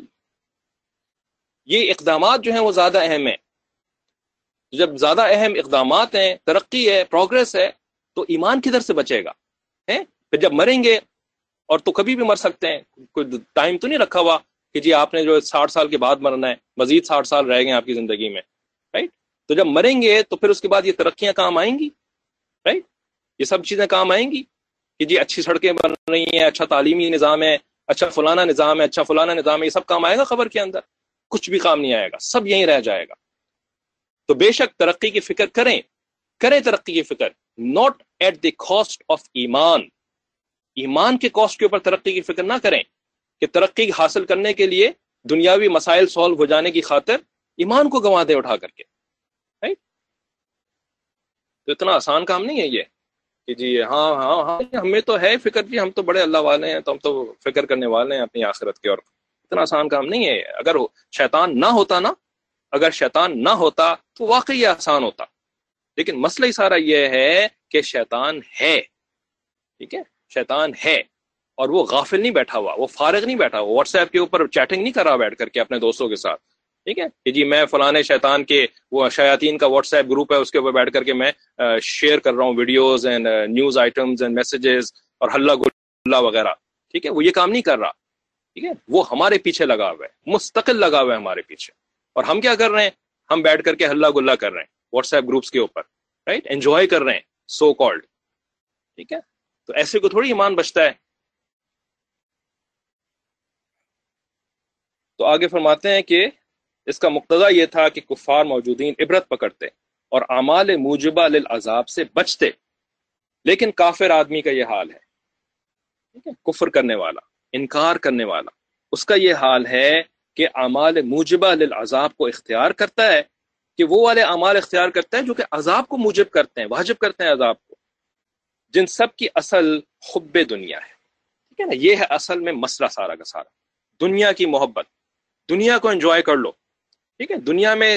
یہ اقدامات جو ہیں وہ زیادہ اہم ہیں، جب زیادہ اہم اقدامات ہیں، ترقی ہے، پروگریس ہے، تو ایمان کدھر سے بچے گا، پھر جب مریں گے، اور تو کبھی بھی مر سکتے ہیں، کوئی ٹائم تو نہیں رکھا ہوا کہ جی آپ نے جو ساٹھ سال کے بعد مرنا ہے، مزید ساٹھ سال رہ گئے آپ کی زندگی میں، رائٹ، تو جب مریں گے تو پھر اس کے بعد یہ ترقیاں کام آئیں گی، رائٹ، یہ سب چیزیں کام آئیں گی کہ جی اچھی سڑکیں بن رہی ہیں، اچھا تعلیمی نظام ہے، اچھا فلانا نظام ہے، اچھا فلانا نظام ہے، یہ سب کام آئے گا خبر کے اندر؟ کچھ بھی کام نہیں آئے گا، سب یہیں رہ جائے گا، تو بے شک ترقی کی فکر کریں، کریں ترقی کی فکر، not at the cost of ایمان، ایمان کے کاسٹ کے اوپر ترقی کی فکر نہ کریں، کہ ترقی حاصل کرنے کے لیے دنیاوی مسائل سولو ہو جانے کی خاطر ایمان کو گنوا دے اٹھا کر کے، right؟ تو اتنا آسان کام نہیں ہے یہ کہ جی ہاں ہاں ہاں ہمیں تو ہے فکر، جی ہم تو بڑے اللہ والے ہیں، تو ہم تو فکر کرنے والے ہیں اپنی آخرت کے، اور اتنا آسان کام نہیں ہے، اگر شیطان نہ ہوتا نا، اگر شیطان نہ ہوتا تو واقعی یہ آسان ہوتا، لیکن مسئلہ ہی سارا یہ ہے کہ شیطان ہے، ٹھیک ہے، شیطان ہے، اور وہ غافل نہیں بیٹھا ہوا، وہ فارغ نہیں بیٹھا ہوا، واٹس ایپ کے اوپر چیٹنگ نہیں کر رہا بیٹھ کر کے اپنے دوستوں کے ساتھ، ٹھیک ہے، کہ جی میں فلانے شیطان کے وہ شیاطین کا واٹس ایپ گروپ ہے اس کے اوپر بیٹھ کر کے میں شیئر کر رہا ہوں videos and news items and messages اور ہلہ اللہ وغیرہ، ٹھیک ہے، وہ یہ کام نہیں کر رہا، ٹھیک ہے، وہ ہمارے پیچھے لگا ہوا ہے، مستقل لگا ہوا ہے ہمارے پیچھے، اور ہم کیا کر رہے ہیں؟ ہم بیٹھ کر کے ہلا گلا کر رہے ہیں واٹس ایپ گروپس کے اوپر، رائٹ، انجوائے کر رہے ہیں سو کالڈ، ٹھیک ہے، تو ایسے کو تھوڑی ایمان بچتا ہے۔ تو آگے فرماتے ہیں کہ اس کا مقتضی یہ تھا کہ کفار موجودین عبرت پکڑتے اور اعمال موجبہ للعذاب سے بچتے، لیکن کافر آدمی کا یہ حال ہے، ٹھیک ہے، کفر کرنے والا، انکار کرنے والا، اس کا یہ حال ہے کہ اعمال موجبہ للعذاب کو اختیار کرتا ہے، کہ وہ والے اعمال اختیار کرتا ہے جو کہ عذاب کو موجب کرتے ہیں، واجب کرتے ہیں عذاب کو، جن سب کی اصل حب دنیا ہے، ٹھیک ہے نا، یہ ہے اصل میں مسئلہ سارا کا سارا، دنیا کی محبت، دنیا کو انجوائے کر لو، ٹھیک ہے، دنیا میں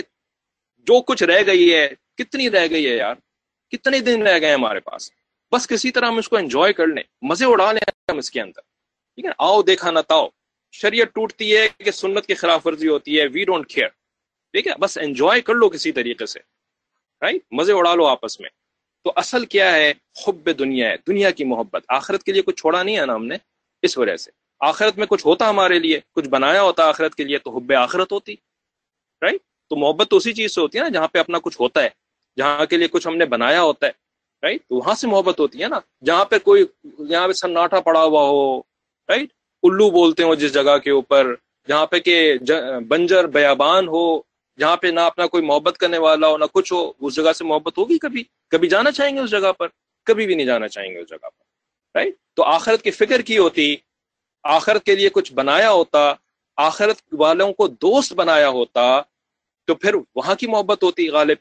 جو کچھ رہ گئی ہے، کتنی رہ گئی ہے یار، کتنے دن رہ گئے ہیں ہمارے پاس، بس کسی طرح ہم اس کو انجوائے کر لیں، مزے اڑا لیں ہم اس کے اندر، ٹھیک ہے، آؤ دیکھا نہ تاؤ، شریعت ٹوٹتی ہے کہ سنت کی خلاف ورزی ہوتی ہے، وی ڈونٹ کیئر، ٹھیک ہے، بس انجوائے کر لو کسی طریقے سے، رائٹ، مزے اڑا لو آپس میں۔ تو اصل کیا ہے؟ حب دنیا ہے، دنیا کی محبت، آخرت کے لیے کچھ چھوڑا نہیں ہے نا ہم نے، اس وجہ سے آخرت میں کچھ ہوتا ہمارے لیے، کچھ بنایا ہوتا آخرت کے لیے، تو حب آخرت ہوتی، رائٹ، تو محبت تو اسی چیز سے ہوتی ہے نا جہاں پہ اپنا کچھ ہوتا ہے، جہاں کے لیے کچھ ہم نے بنایا ہوتا ہے، رائٹ، تو وہاں سے محبت ہوتی ہے نا، جہاں پہ کوئی، جہاں پہ سناٹا پڑا ہوا ہو، رائٹ، الو بولتے ہو جس جگہ کے اوپر، جہاں پہ کہ بنجر بیابان ہو، جہاں پہ نہ اپنا کوئی محبت کرنے والا ہو نہ کچھ ہو، اس جگہ سے محبت ہوگی کبھی؟ کبھی جانا چاہیں گے اس جگہ پر؟ کبھی بھی نہیں جانا چاہیں گے اس جگہ پر، رائٹ، تو آخرت کی فکر کی ہوتی، آخرت کے لیے کچھ بنایا ہوتا، آخرت والوں کو دوست بنایا ہوتا، تو پھر وہاں کی محبت ہوتی غالب،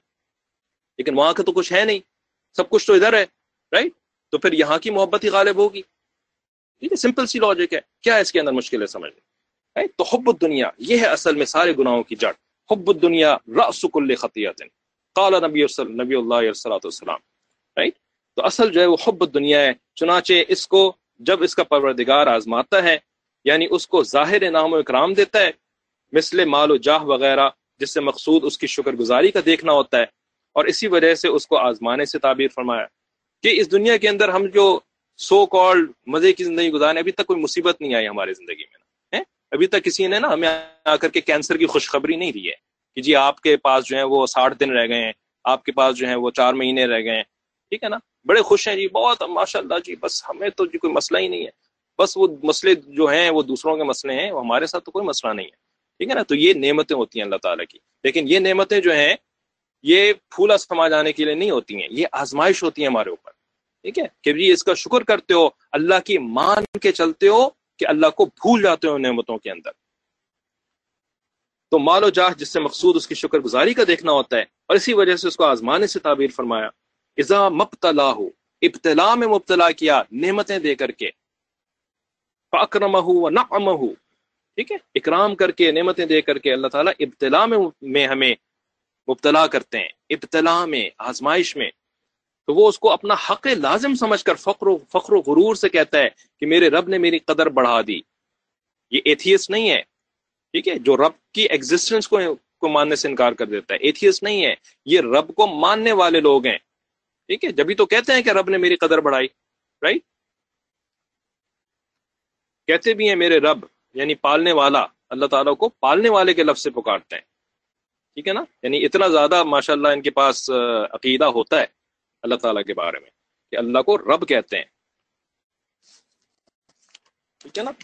لیکن وہاں کا تو کچھ ہے نہیں، سب کچھ تو ادھر ہے، رائٹ، تو پھر یہاں کی محبت ہی غالب ہوگی، ٹھیک ہے، سمپل سی لاجک ہے، کیا ہے اس کے اندر مشکل ہے سمجھنے، رائٹ، تو حب الدنیا یہ ہے اصل میں سارے گناہوں کی جڑ، حب الدنیا رأس کل خطیئۃ، قال نبی نبی اللہ علیہ الصلوۃ والسلام، رائٹ، تو اصل جو ہے وہ حب الدنیا ہے، چنانچہ اس کو جب اس کا پروردگار آزماتا ہے، یعنی اس کو ظاہر انعام و اکرام دیتا ہے، مثل مال و جاہ وغیرہ، جس سے مقصود اس کی شکر گزاری کا دیکھنا ہوتا ہے، اور اسی وجہ سے اس کو آزمانے سے تعبیر فرمایا کہ اس دنیا کے اندر ہم جو سو کالڈ مزے کی زندگی گزارے، ابھی تک کوئی مصیبت نہیں آئی ہماری زندگی میں، ابھی تک کسی نے نا ہمیں آ کر کے کینسر کی خوشخبری نہیں دی ہے کہ جی آپ کے پاس جو ہے وہ ساٹھ دن رہ گئے ہیں، آپ کے پاس جو ہے وہ چار مہینے رہ گئے ہیں، ٹھیک ہے نا، بڑے خوش ہیں جی، بہت ماشاء اللہ جی، بس ہمیں تو جی کوئی مسئلہ ہی نہیں ہے، بس وہ مسئلے جو ہیں وہ دوسروں کے مسئلے ہیں، وہ ہمارے ساتھ تو کوئی مسئلہ نہیں ہے، ٹھیک ہے نا، تو یہ نعمتیں ہوتی ہیں اللہ تعالیٰ کی، لیکن یہ نعمتیں جو ہیں یہ پھولا سما جانے کے لیے نہیں ہوتی ہیں، یہ آزمائش ہوتی ہے ہمارے اوپر، ٹھیک ہے، کہ جی اس کا شکر کرتے ہو، اللہ کی مان کے چلتے ہو کہ اللہ کو بھول جاتے ہو نعمتوں کے اندر، تو مال و جاہ جس سے مقصود اس کی شکر گزاری کا دیکھنا ہوتا ہے، اور اسی وجہ سے اس کو آزمانے سے تعبیر فرمایا، اذا مبتلا ہو، ابتلا میں مبتلا کیا نعمتیں دے کر کے، فاکرمہ ونعمہ، ٹھیک ہے، اکرام کر کے نعمتیں دے کر کے اللہ تعالیٰ ابتلا میں میں ہمیں مبتلا کرتے ہیں، ابتلا میں، آزمائش میں، تو وہ اس کو اپنا حق لازم سمجھ کر فخر و فخر و غرور سے کہتا ہے کہ میرے رب نے میری قدر بڑھا دی، یہ ایتھیسٹ نہیں ہے، ٹھیک ہے، جو رب کی ایگزسٹنس کو کو ماننے سے انکار کر دیتا ہے، ایتھیسٹ نہیں ہے، یہ رب کو ماننے والے لوگ ہیں، ٹھیک ہے، جبھی تو کہتے ہیں کہ رب نے میری قدر بڑھائی، رائٹ، کہتے بھی ہیں میرے رب، یعنی پالنے والا، اللہ تعالیٰ کو پالنے والے کے لفظ سے پکارتے ہیں، ٹھیک ہے نا، یعنی اتنا زیادہ ماشاءاللہ ان کے پاس عقیدہ ہوتا ہے اللہ تعالیٰ کے بارے میں کہ اللہ کو رب کہتے ہیں، ٹھیک ہے نا،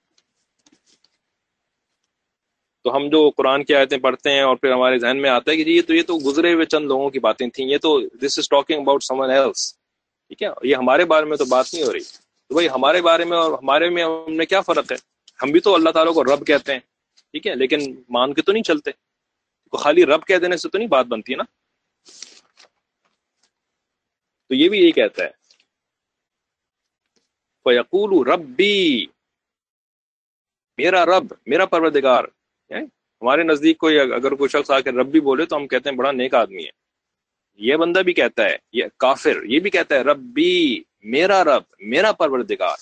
تو ہم جو قرآن کی آیتیں پڑھتے ہیں اور پھر ہمارے ذہن میں آتا ہے کہ جی یہ تو یہ تو گزرے ہوئے چند لوگوں کی باتیں تھیں، یہ تو this is talking about someone else, ٹھیک ہے، یہ ہمارے بارے میں تو بات نہیں ہو رہی، تو بھائی ہمارے بارے میں اور ہمارے میں ہم نے کیا فرق ہے؟ ہم بھی تو اللہ تعالیٰ کو رب کہتے ہیں، ٹھیک ہے، لیکن مان کے تو نہیں چلتے، تو خالی رب کہہ دینے سے تو نہیں بات بنتی ہے نا، تو یہ بھی یہی کہتا ہے فَيَقُولُ رَبِّي، میرا رب، میرا پروردگار، ہمارے نزدیک کوئی اگر کوئی شخص آ کے رب بھی بولے تو ہم کہتے ہیں بڑا نیک آدمی ہے، یہ بندہ بھی کہتا ہے، یہ کافر یہ بھی کہتا ہے ربی، میرا رب، میرا پروردگار،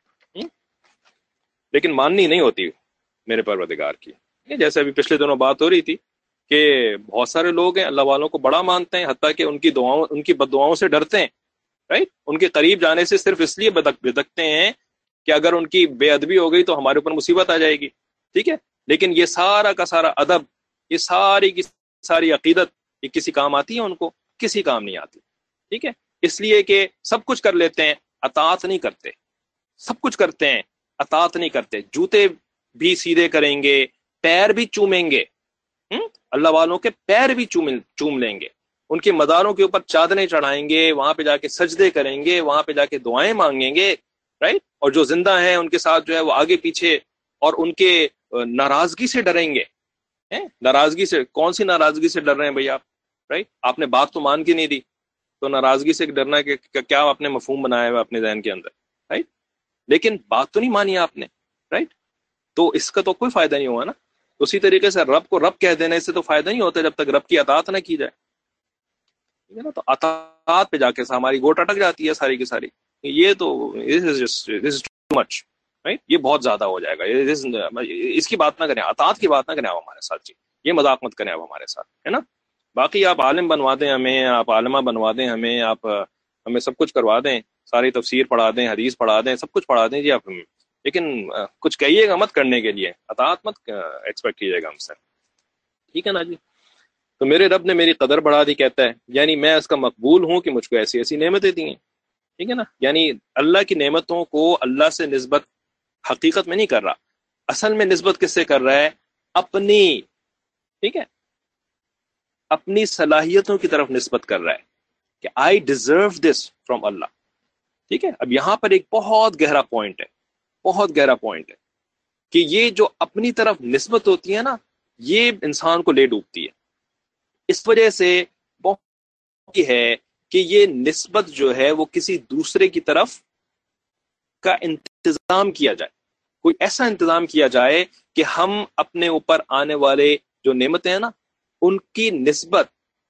لیکن ماننی نہیں ہوتی میرے پروردگار کی، جیسے ابھی پچھلے دنوں بات ہو رہی تھی کہ بہت سارے لوگ ہیں اللہ والوں کو بڑا مانتے ہیں، حتیٰ کہ ان کی دعاؤں ان کی بد دعاؤں سے ڈرتے ہیں، رائٹ، ان کے قریب جانے سے صرف اس لیے بدکتے ہیں کہ اگر ان کی بے ادبی ہو گئی تو ہمارے اوپر مصیبت آ جائے گی، ٹھیک ہے، لیکن یہ سارا کا سارا ادب، یہ ساری کی ساری عقیدت، یہ کسی کام آتی ہے ان کو؟ کسی کام نہیں آتی، ٹھیک ہے، اس لیے کہ سب کچھ کر لیتے ہیں، اطاعت نہیں کرتے، سب کچھ کرتے ہیں، اطاعت نہیں کرتے، جوتے بھی سیدھے کریں گے، پیر بھی چومیں گے، ہم؟ اللہ والوں کے پیر بھی چوم چوم لیں گے، ان کے مداروں کے اوپر چادریں چڑھائیں گے، وہاں پہ جا کے سجدے کریں گے، وہاں پہ جا کے دعائیں مانگیں گے، رائٹ، اور جو زندہ ہیں ان کے ساتھ جو ہے وہ آگے پیچھے، اور ان کے ناراضگی سے ڈریں گے، ناراضگی سے، کون سی ناراضگی سے ڈر رہے ہیں بھائی آپ؟ رائٹ، آپ نے بات تو مان کے نہیں دی، تو ناراضگی سے ڈرنا کہ کیا آپ نے مفہوم بنایا ہوا اپنے ذہن کے اندر، رائٹ، لیکن بات تو نہیں مانی آپ نے، رائٹ، تو اس کا تو کوئی فائدہ نہیں ہوا نا۔ اسی طریقے سے رب کو رب کہہ دینے سے تو فائدہ نہیں ہوتا جب تک رب کی اطاعت نہ کی جائے، ٹھیک ہے نا، تو اطاعت پہ جا کے ہماری گوٹ اٹک جاتی ہے ساری کی ساری، یہ تو مچ، رائٹ، یہ بہت زیادہ ہو جائے گا، اس کی بات نہ کریں، اطاعت کی بات نہ کریں آپ ہمارے ساتھ، جی یہ مذاق مت کریں آپ ہمارے ساتھ، ہے نا۔ باقی آپ عالم بنوا دیں ہمیں، آپ عالمہ بنوا دیں ہمیں، آپ ہمیں سب کچھ کروا دیں، ساری تفسیر پڑھا دیں، حدیث پڑھا دیں، سب کچھ پڑھا دیں جی آپ ہمیں، لیکن کچھ کہیے گا مت کرنے کے لیے، اطاعت مت ایکسپیکٹ کیجیے گا ہم سے، ٹھیک ہے نا جی۔ تو میرے رب نے میری قدر بڑھا دی، کہتا ہے، یعنی میں اس کا مقبول ہوں کہ مجھ کو ایسی ایسی نعمتیں دی ہیں، ٹھیک ہے نا، یعنی اللہ کی نعمتوں کو اللہ سے نسبت حقیقت میں نہیں کر رہا، اصل میں نسبت کس سے کر رہا ہے؟ اپنی، ٹھیک ہے، اپنی صلاحیتوں کی طرف نسبت کر رہا ہے کہ آئی ڈیزرو دس فرام اللہ، ٹھیک ہے۔ اب یہاں پر ایک بہت گہرا پوائنٹ ہے، بہت گہرا پوائنٹ ہے کہ یہ جو اپنی طرف نسبت ہوتی ہے نا، یہ انسان کو لے ڈوبتی ہے، اس وجہ سے بہت ہے کہ یہ نسبت جو ہے وہ کسی دوسرے کی طرف کا انتظام کیا جائے، کوئی ایسا انتظام کیا جائے کہ ہم اپنے اوپر آنے والے جو نعمتیں ہیں نا ان کی نسبت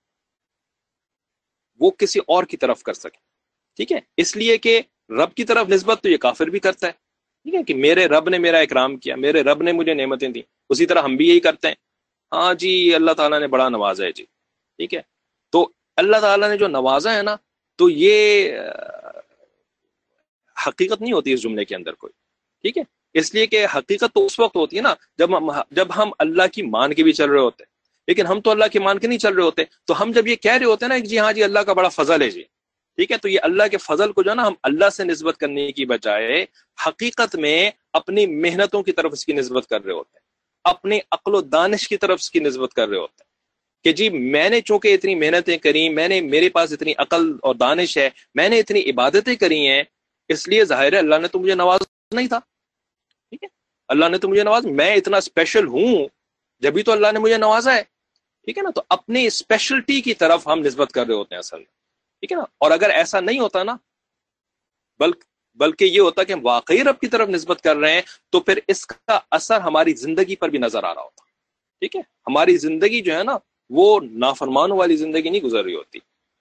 وہ کسی اور کی طرف کر سکیں، ٹھیک ہے، اس لیے کہ رب کی طرف نسبت تو یہ کافر بھی کرتا ہے، ٹھیک ہے، کہ میرے رب نے میرا اکرام کیا، میرے رب نے مجھے نعمتیں دی، اسی طرح ہم بھی یہی کرتے ہیں، ہاں جی اللہ تعالیٰ نے بڑا نوازا ہے جی، ٹھیک ہے، تو اللہ تعالیٰ نے جو نوازا ہے نا، تو یہ حقیقت نہیں ہوتی اس جملے کے اندر کوئی، ٹھیک ہے، اس لیے کہ حقیقت تو اس وقت ہوتی ہے نا جب ہم جب ہم اللہ کی مان کے بھی چل رہے ہوتے ہیں، لیکن ہم تو اللہ کی مان کے نہیں چل رہے ہوتے، تو ہم جب یہ کہہ رہے ہوتے ہیں نا کہ جی ہاں جی اللہ کا بڑا فضل ہے جی، ٹھیک ہے، تو یہ اللہ کے فضل کو جو ہے نا ہم اللہ سے نسبت کرنے کی بجائے حقیقت میں اپنی محنتوں کی طرف اس کی نسبت کر رہے ہوتے ہیں، اپنی عقل و دانش کی طرف اس کی نسبت کر رہے ہوتے ہیں کہ جی میں نے چونکہ اتنی محنتیں کری، میں نے میرے پاس اتنی عقل اور دانش ہے، میں نے اتنی عبادتیں کری ہیں، اس لیے ظاہر ہے اللہ نے تو مجھے نوازنا ہی تھا، ٹھیک ہے، اللہ نے تو مجھے نواز، میں اتنا اسپیشل ہوں جبھی تو اللہ نے مجھے نوازا ہے، ٹھیک ہے نا، تو اپنی اسپیشلٹی کی طرف ہم نسبت کر رہے ہوتے ہیں اصل میں، ٹھیک ہے نا، اور اگر ایسا نہیں ہوتا نا بلکہ بلکہ یہ ہوتا کہ ہم واقعی رب کی طرف نسبت کر رہے ہیں، تو پھر اس کا اثر ہماری زندگی پر بھی نظر آ رہا ہوتا، ٹھیک ہے، ہماری زندگی جو ہے نا وہ نافرمانوں والی زندگی نہیں گزر رہی ہوتی،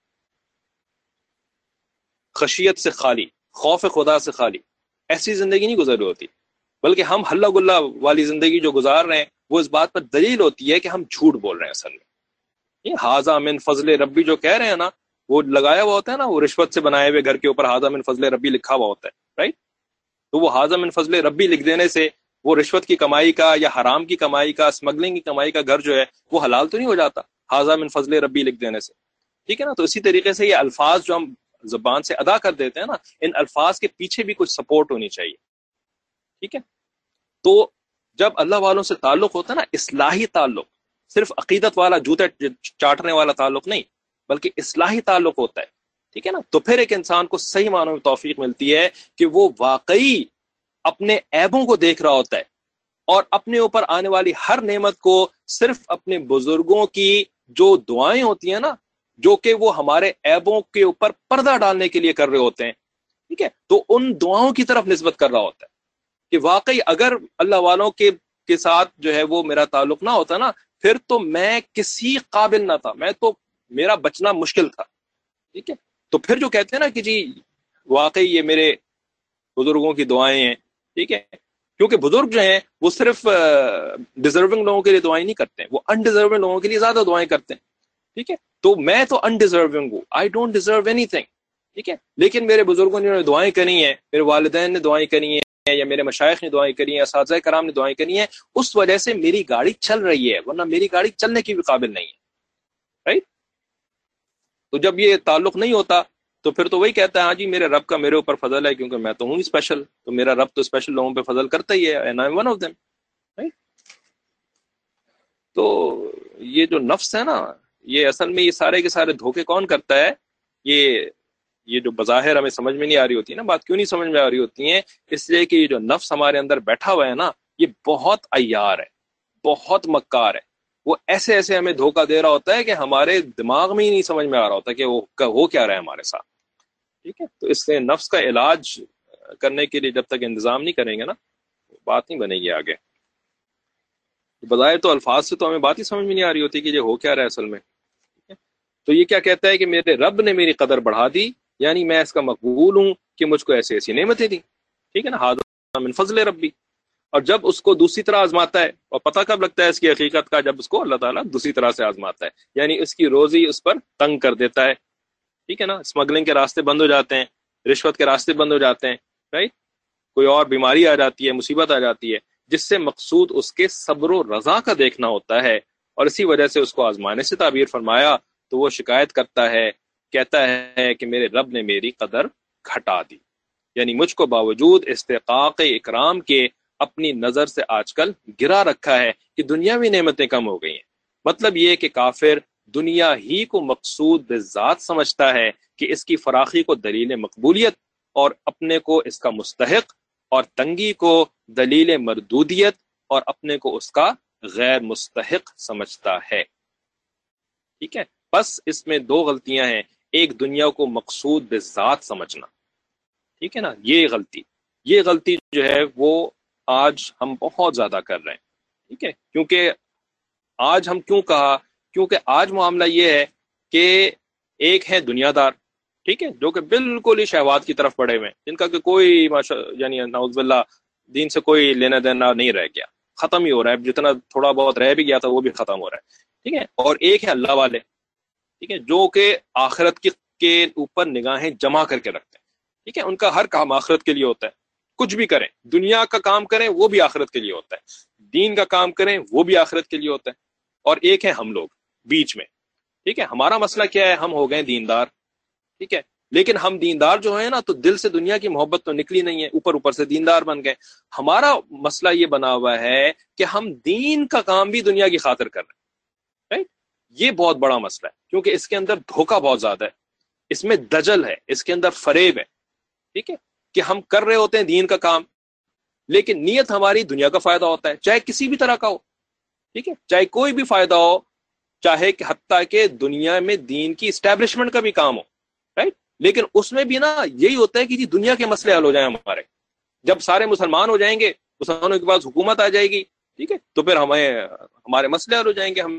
خشیت سے خالی، خوف خدا سے خالی ایسی زندگی نہیں گزر رہی ہوتی، بلکہ ہم ہلا گلا والی زندگی جو گزار رہے ہیں وہ اس بات پر دلیل ہوتی ہے کہ ہم جھوٹ بول رہے ہیں اصل میں، یہ ہاذا من فضل ربی جو کہہ رہے ہیں نا، وہ لگایا ہوا ہوتا ہے نا، وہ رشوت سے بنائے ہوئے گھر کے اوپر ہاذا من فضل ربی لکھا ہوا ہوتا ہے، رائٹ، تو وہ ہاذا من فضل ربی لکھ دینے سے وہ رشوت کی کمائی کا یا حرام کی کمائی کا، اسمگلنگ کی کمائی کا گھر جو ہے وہ حلال تو نہیں ہو جاتا ہاذا من فضل ربی لکھ دینے سے، ٹھیک ہے نا، تو اسی طریقے سے یہ الفاظ جو ہم زبان سے ادا کر دیتے ہیں نا، ان الفاظ کے پیچھے بھی کچھ سپورٹ ہونی چاہیے، ٹھیک ہے، تو جب اللہ والوں سے تعلق ہوتا ہے نا، اصلاحی تعلق، صرف عقیدت والا جوتے چاٹنے والا تعلق نہیں، بلکہ اصلاحی تعلق ہوتا ہے، ٹھیک ہے نا، تو پھر ایک انسان کو صحیح معنوں میں توفیق ملتی ہے کہ وہ واقعی اپنے عیبوں کو دیکھ رہا ہوتا ہے اور اپنے اوپر آنے والی ہر نعمت کو صرف اپنے بزرگوں کی جو دعائیں ہوتی ہیں نا، جو کہ وہ ہمارے عیبوں کے اوپر پردہ ڈالنے کے لیے کر رہے ہوتے ہیں، ٹھیک ہے، تو ان دعاؤں کی طرف نسبت کر رہا ہوتا ہے کہ واقعی اگر اللہ والوں کے کے ساتھ جو ہے وہ میرا تعلق نہ ہوتا نا، پھر تو میں کسی قابل نہ تھا، میں تو میرا بچنا مشکل تھا، ٹھیک ہے، تو پھر جو کہتے ہیں نا کہ جی واقعی یہ میرے بزرگوں کی دعائیں ہیں، ٹھیک ہے، کیونکہ بزرگ جو ہیں وہ صرف ڈیزرونگ لوگوں کے لیے دعائیں نہیں کرتے ہیں، وہ انڈیزرونگ لوگوں کے لیے زیادہ دعائیں کرتے ہیں، ٹھیک ہے، تو میں تو انڈیزرونگ ہوں، آئی ڈونٹ ڈیزرو اینی تھنگ، ٹھیک ہے، لیکن میرے بزرگوں نے دعائیں کری ہیں، میرے والدین نے دعائیں کری ہیں، یا میرے مشائخ نے دعائیں کری ہیں، اساتذہ کرام نے دعائیں کری ہیں، اس وجہ سے میری گاڑی چل رہی ہے، ورنہ میری گاڑی چلنے کی بھی قابل نہیں ہے، رائٹ؟ تو جب یہ تعلق نہیں ہوتا تو پھر تو وہی کہتا ہے ہاں جی میرے رب کا میرے اوپر فضل ہے کیونکہ میں تو ہوں اسپیشل، تو میرا رب تو اسپیشل لوگوں پہ فضل کرتا ہی ہے، and I'm one of them، right؟ تو یہ جو نفس ہے نا، یہ اصل میں یہ سارے کے سارے دھوکے کون کرتا ہے؟ یہ یہ جو بظاہر ہمیں سمجھ میں نہیں آ رہی ہوتی ہے نا، بات کیوں نہیں سمجھ میں آ رہی ہوتی ہیں؟ اس لیے کہ یہ جو نفس ہمارے اندر بیٹھا ہوا ہے نا، یہ بہت عیار ہے، بہت مکار ہے، وہ ایسے ایسے ہمیں دھوکہ دے رہا ہوتا ہے کہ ہمارے دماغ میں ہی نہیں سمجھ میں آ رہا ہوتا کہ وہ ہو کیا رہا ہے ہمارے ساتھ، ٹھیک ہے؟ تو اس لیے نفس کا علاج کرنے کے لیے جب تک انتظام نہیں کریں گے نا، بات نہیں بنے گی آگے۔ بظاہر تو الفاظ سے تو ہمیں بات ہی سمجھ میں نہیں آ رہی ہوتی کہ یہ ہو کیا رہا ہے اصل میں، تو یہ کیا کہتا ہے کہ میرے رب نے میری قدر بڑھا دی، یعنی میں اس کا مقبول ہوں کہ مجھ کو ایسی ایسی نعمتیں دی، ٹھیک ہے نا، ھذا من فضل ربی۔ اور جب اس کو دوسری طرح آزماتا ہے، اور پتہ کب لگتا ہے اس کی حقیقت کا؟ جب اس کو اللہ تعالیٰ دوسری طرح سے آزماتا ہے، یعنی اس کی روزی اس پر تنگ کر دیتا ہے، ٹھیک ہے نا، اسمگلنگ کے راستے بند ہو جاتے ہیں، رشوت کے راستے بند ہو جاتے ہیں، رائٹ؟ کوئی اور بیماری آ جاتی ہے، مصیبت آ جاتی ہے، جس سے مقصود اس کے صبر و رضا کا دیکھنا ہوتا ہے، اور اسی وجہ سے اس کو آزمانے سے تعبیر فرمایا تو وہ شکایت کرتا ہے، کہتا ہے کہ میرے رب نے میری قدر گھٹا دی، یعنی مجھ کو باوجود استحقاق اکرام کے اپنی نظر سے آج کل گرا رکھا ہے کہ دنیاوی نعمتیں کم ہو گئی ہیں۔ مطلب یہ کہ کافر دنیا ہی کو مقصود بذات سمجھتا ہے کہ اس کی فراخی کو دلیل مقبولیت، اور اپنے کو اس کا مستحق، اور تنگی کو دلیل مردودیت، اور اپنے کو اس کا غیر مستحق سمجھتا ہے، ٹھیک ہے؟ بس اس میں دو غلطیاں ہیں، ایک دنیا کو مقصود بذات سمجھنا، ٹھیک ہے نا، یہ غلطی یہ غلطی جو ہے وہ آج ہم بہت زیادہ کر رہے ہیں، ٹھیک ہے؟ کیونکہ آج ہم کیوں کہا؟ کیونکہ آج معاملہ یہ ہے کہ ایک ہے دنیا دار، ٹھیک ہے، جو کہ بالکل ہی شہوات کی طرف بڑھے ہوئے ہیں، جن کا کہ کوئی یعنی نعوذ باللہ دین سے کوئی لینا دینا نہیں رہ گیا، ختم ہی ہو رہا ہے، جتنا تھوڑا بہت رہ بھی گیا تھا وہ بھی ختم ہو رہا ہے، ٹھیک ہے؟ اور ایک ہے اللہ والے، ٹھیک ہے، جو کہ آخرت کی کے اوپر نگاہیں جمع کر کے رکھتے ہیں، ٹھیک ہے، ان کا ہر کام آخرت کے لیے ہوتا ہے، کچھ بھی کریں، دنیا کا کام کریں وہ بھی آخرت کے لیے ہوتا ہے، دین کا کام کریں وہ بھی آخرت کے لیے ہوتا ہے۔ اور ایک ہے ہم لوگ بیچ میں، ٹھیک ہے، ہمارا مسئلہ کیا ہے؟ ہم ہو گئے دیندار، ٹھیک ہے، لیکن ہم دیندار جو ہیں نا، تو دل سے دنیا کی محبت تو نکلی نہیں ہے، اوپر اوپر سے دیندار بن گئے۔ ہمارا مسئلہ یہ بنا ہوا ہے کہ ہم دین کا کام بھی دنیا کی خاطر کر رہے ہیں، رائٹ؟ یہ بہت بڑا مسئلہ ہے، کیونکہ اس کے اندر دھوکہ بہت زیادہ ہے، اس میں دجل ہے، اس کے اندر فریب ہے، ٹھیک ہے، کہ ہم کر رہے ہوتے ہیں دین کا کام، لیکن نیت ہماری دنیا کا فائدہ ہوتا ہے، چاہے کسی بھی طرح کا ہو، ٹھیک ہے، چاہے کوئی بھی فائدہ ہو، چاہے کہ حتیٰ کہ دنیا میں دین کی اسٹیبلشمنٹ کا بھی کام ہو، رائٹ؟ لیکن اس میں بھی نا یہی ہوتا ہے کہ جی دنیا کے مسئلے حل ہو جائیں ہمارے، جب سارے مسلمان ہو جائیں گے، مسلمانوں کے پاس حکومت آ جائے گی، ٹھیک ہے، تو پھر ہمیں ہمارے مسئلے حل ہو جائیں گے، ہم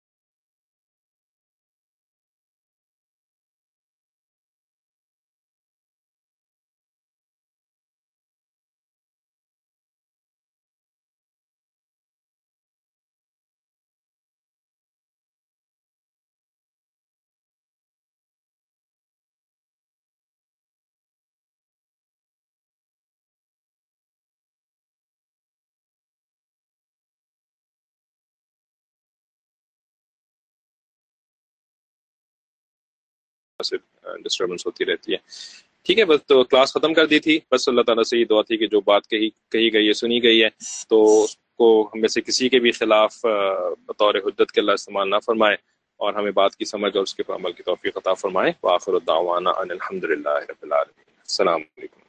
سے ڈسٹربنس ہوتی رہتی ہے، ٹھیک ہے۔ بس تو کلاس ختم کر دی تھی، بس اللہ تعالیٰ سے یہ دعا تھی کہ جو بات کہی کہی گئی ہے، سنی گئی ہے، تو اس کو ہم میں سے کسی کے بھی خلاف بطور حجت کے اللہ استعمال نہ فرمائے، اور ہمیں بات کی سمجھ اور اس کے پر عمل کی توفیق عطا فرمائے۔ وآخر الدعوانا ان الحمد للہ رب العالمین۔ السلام علیکم۔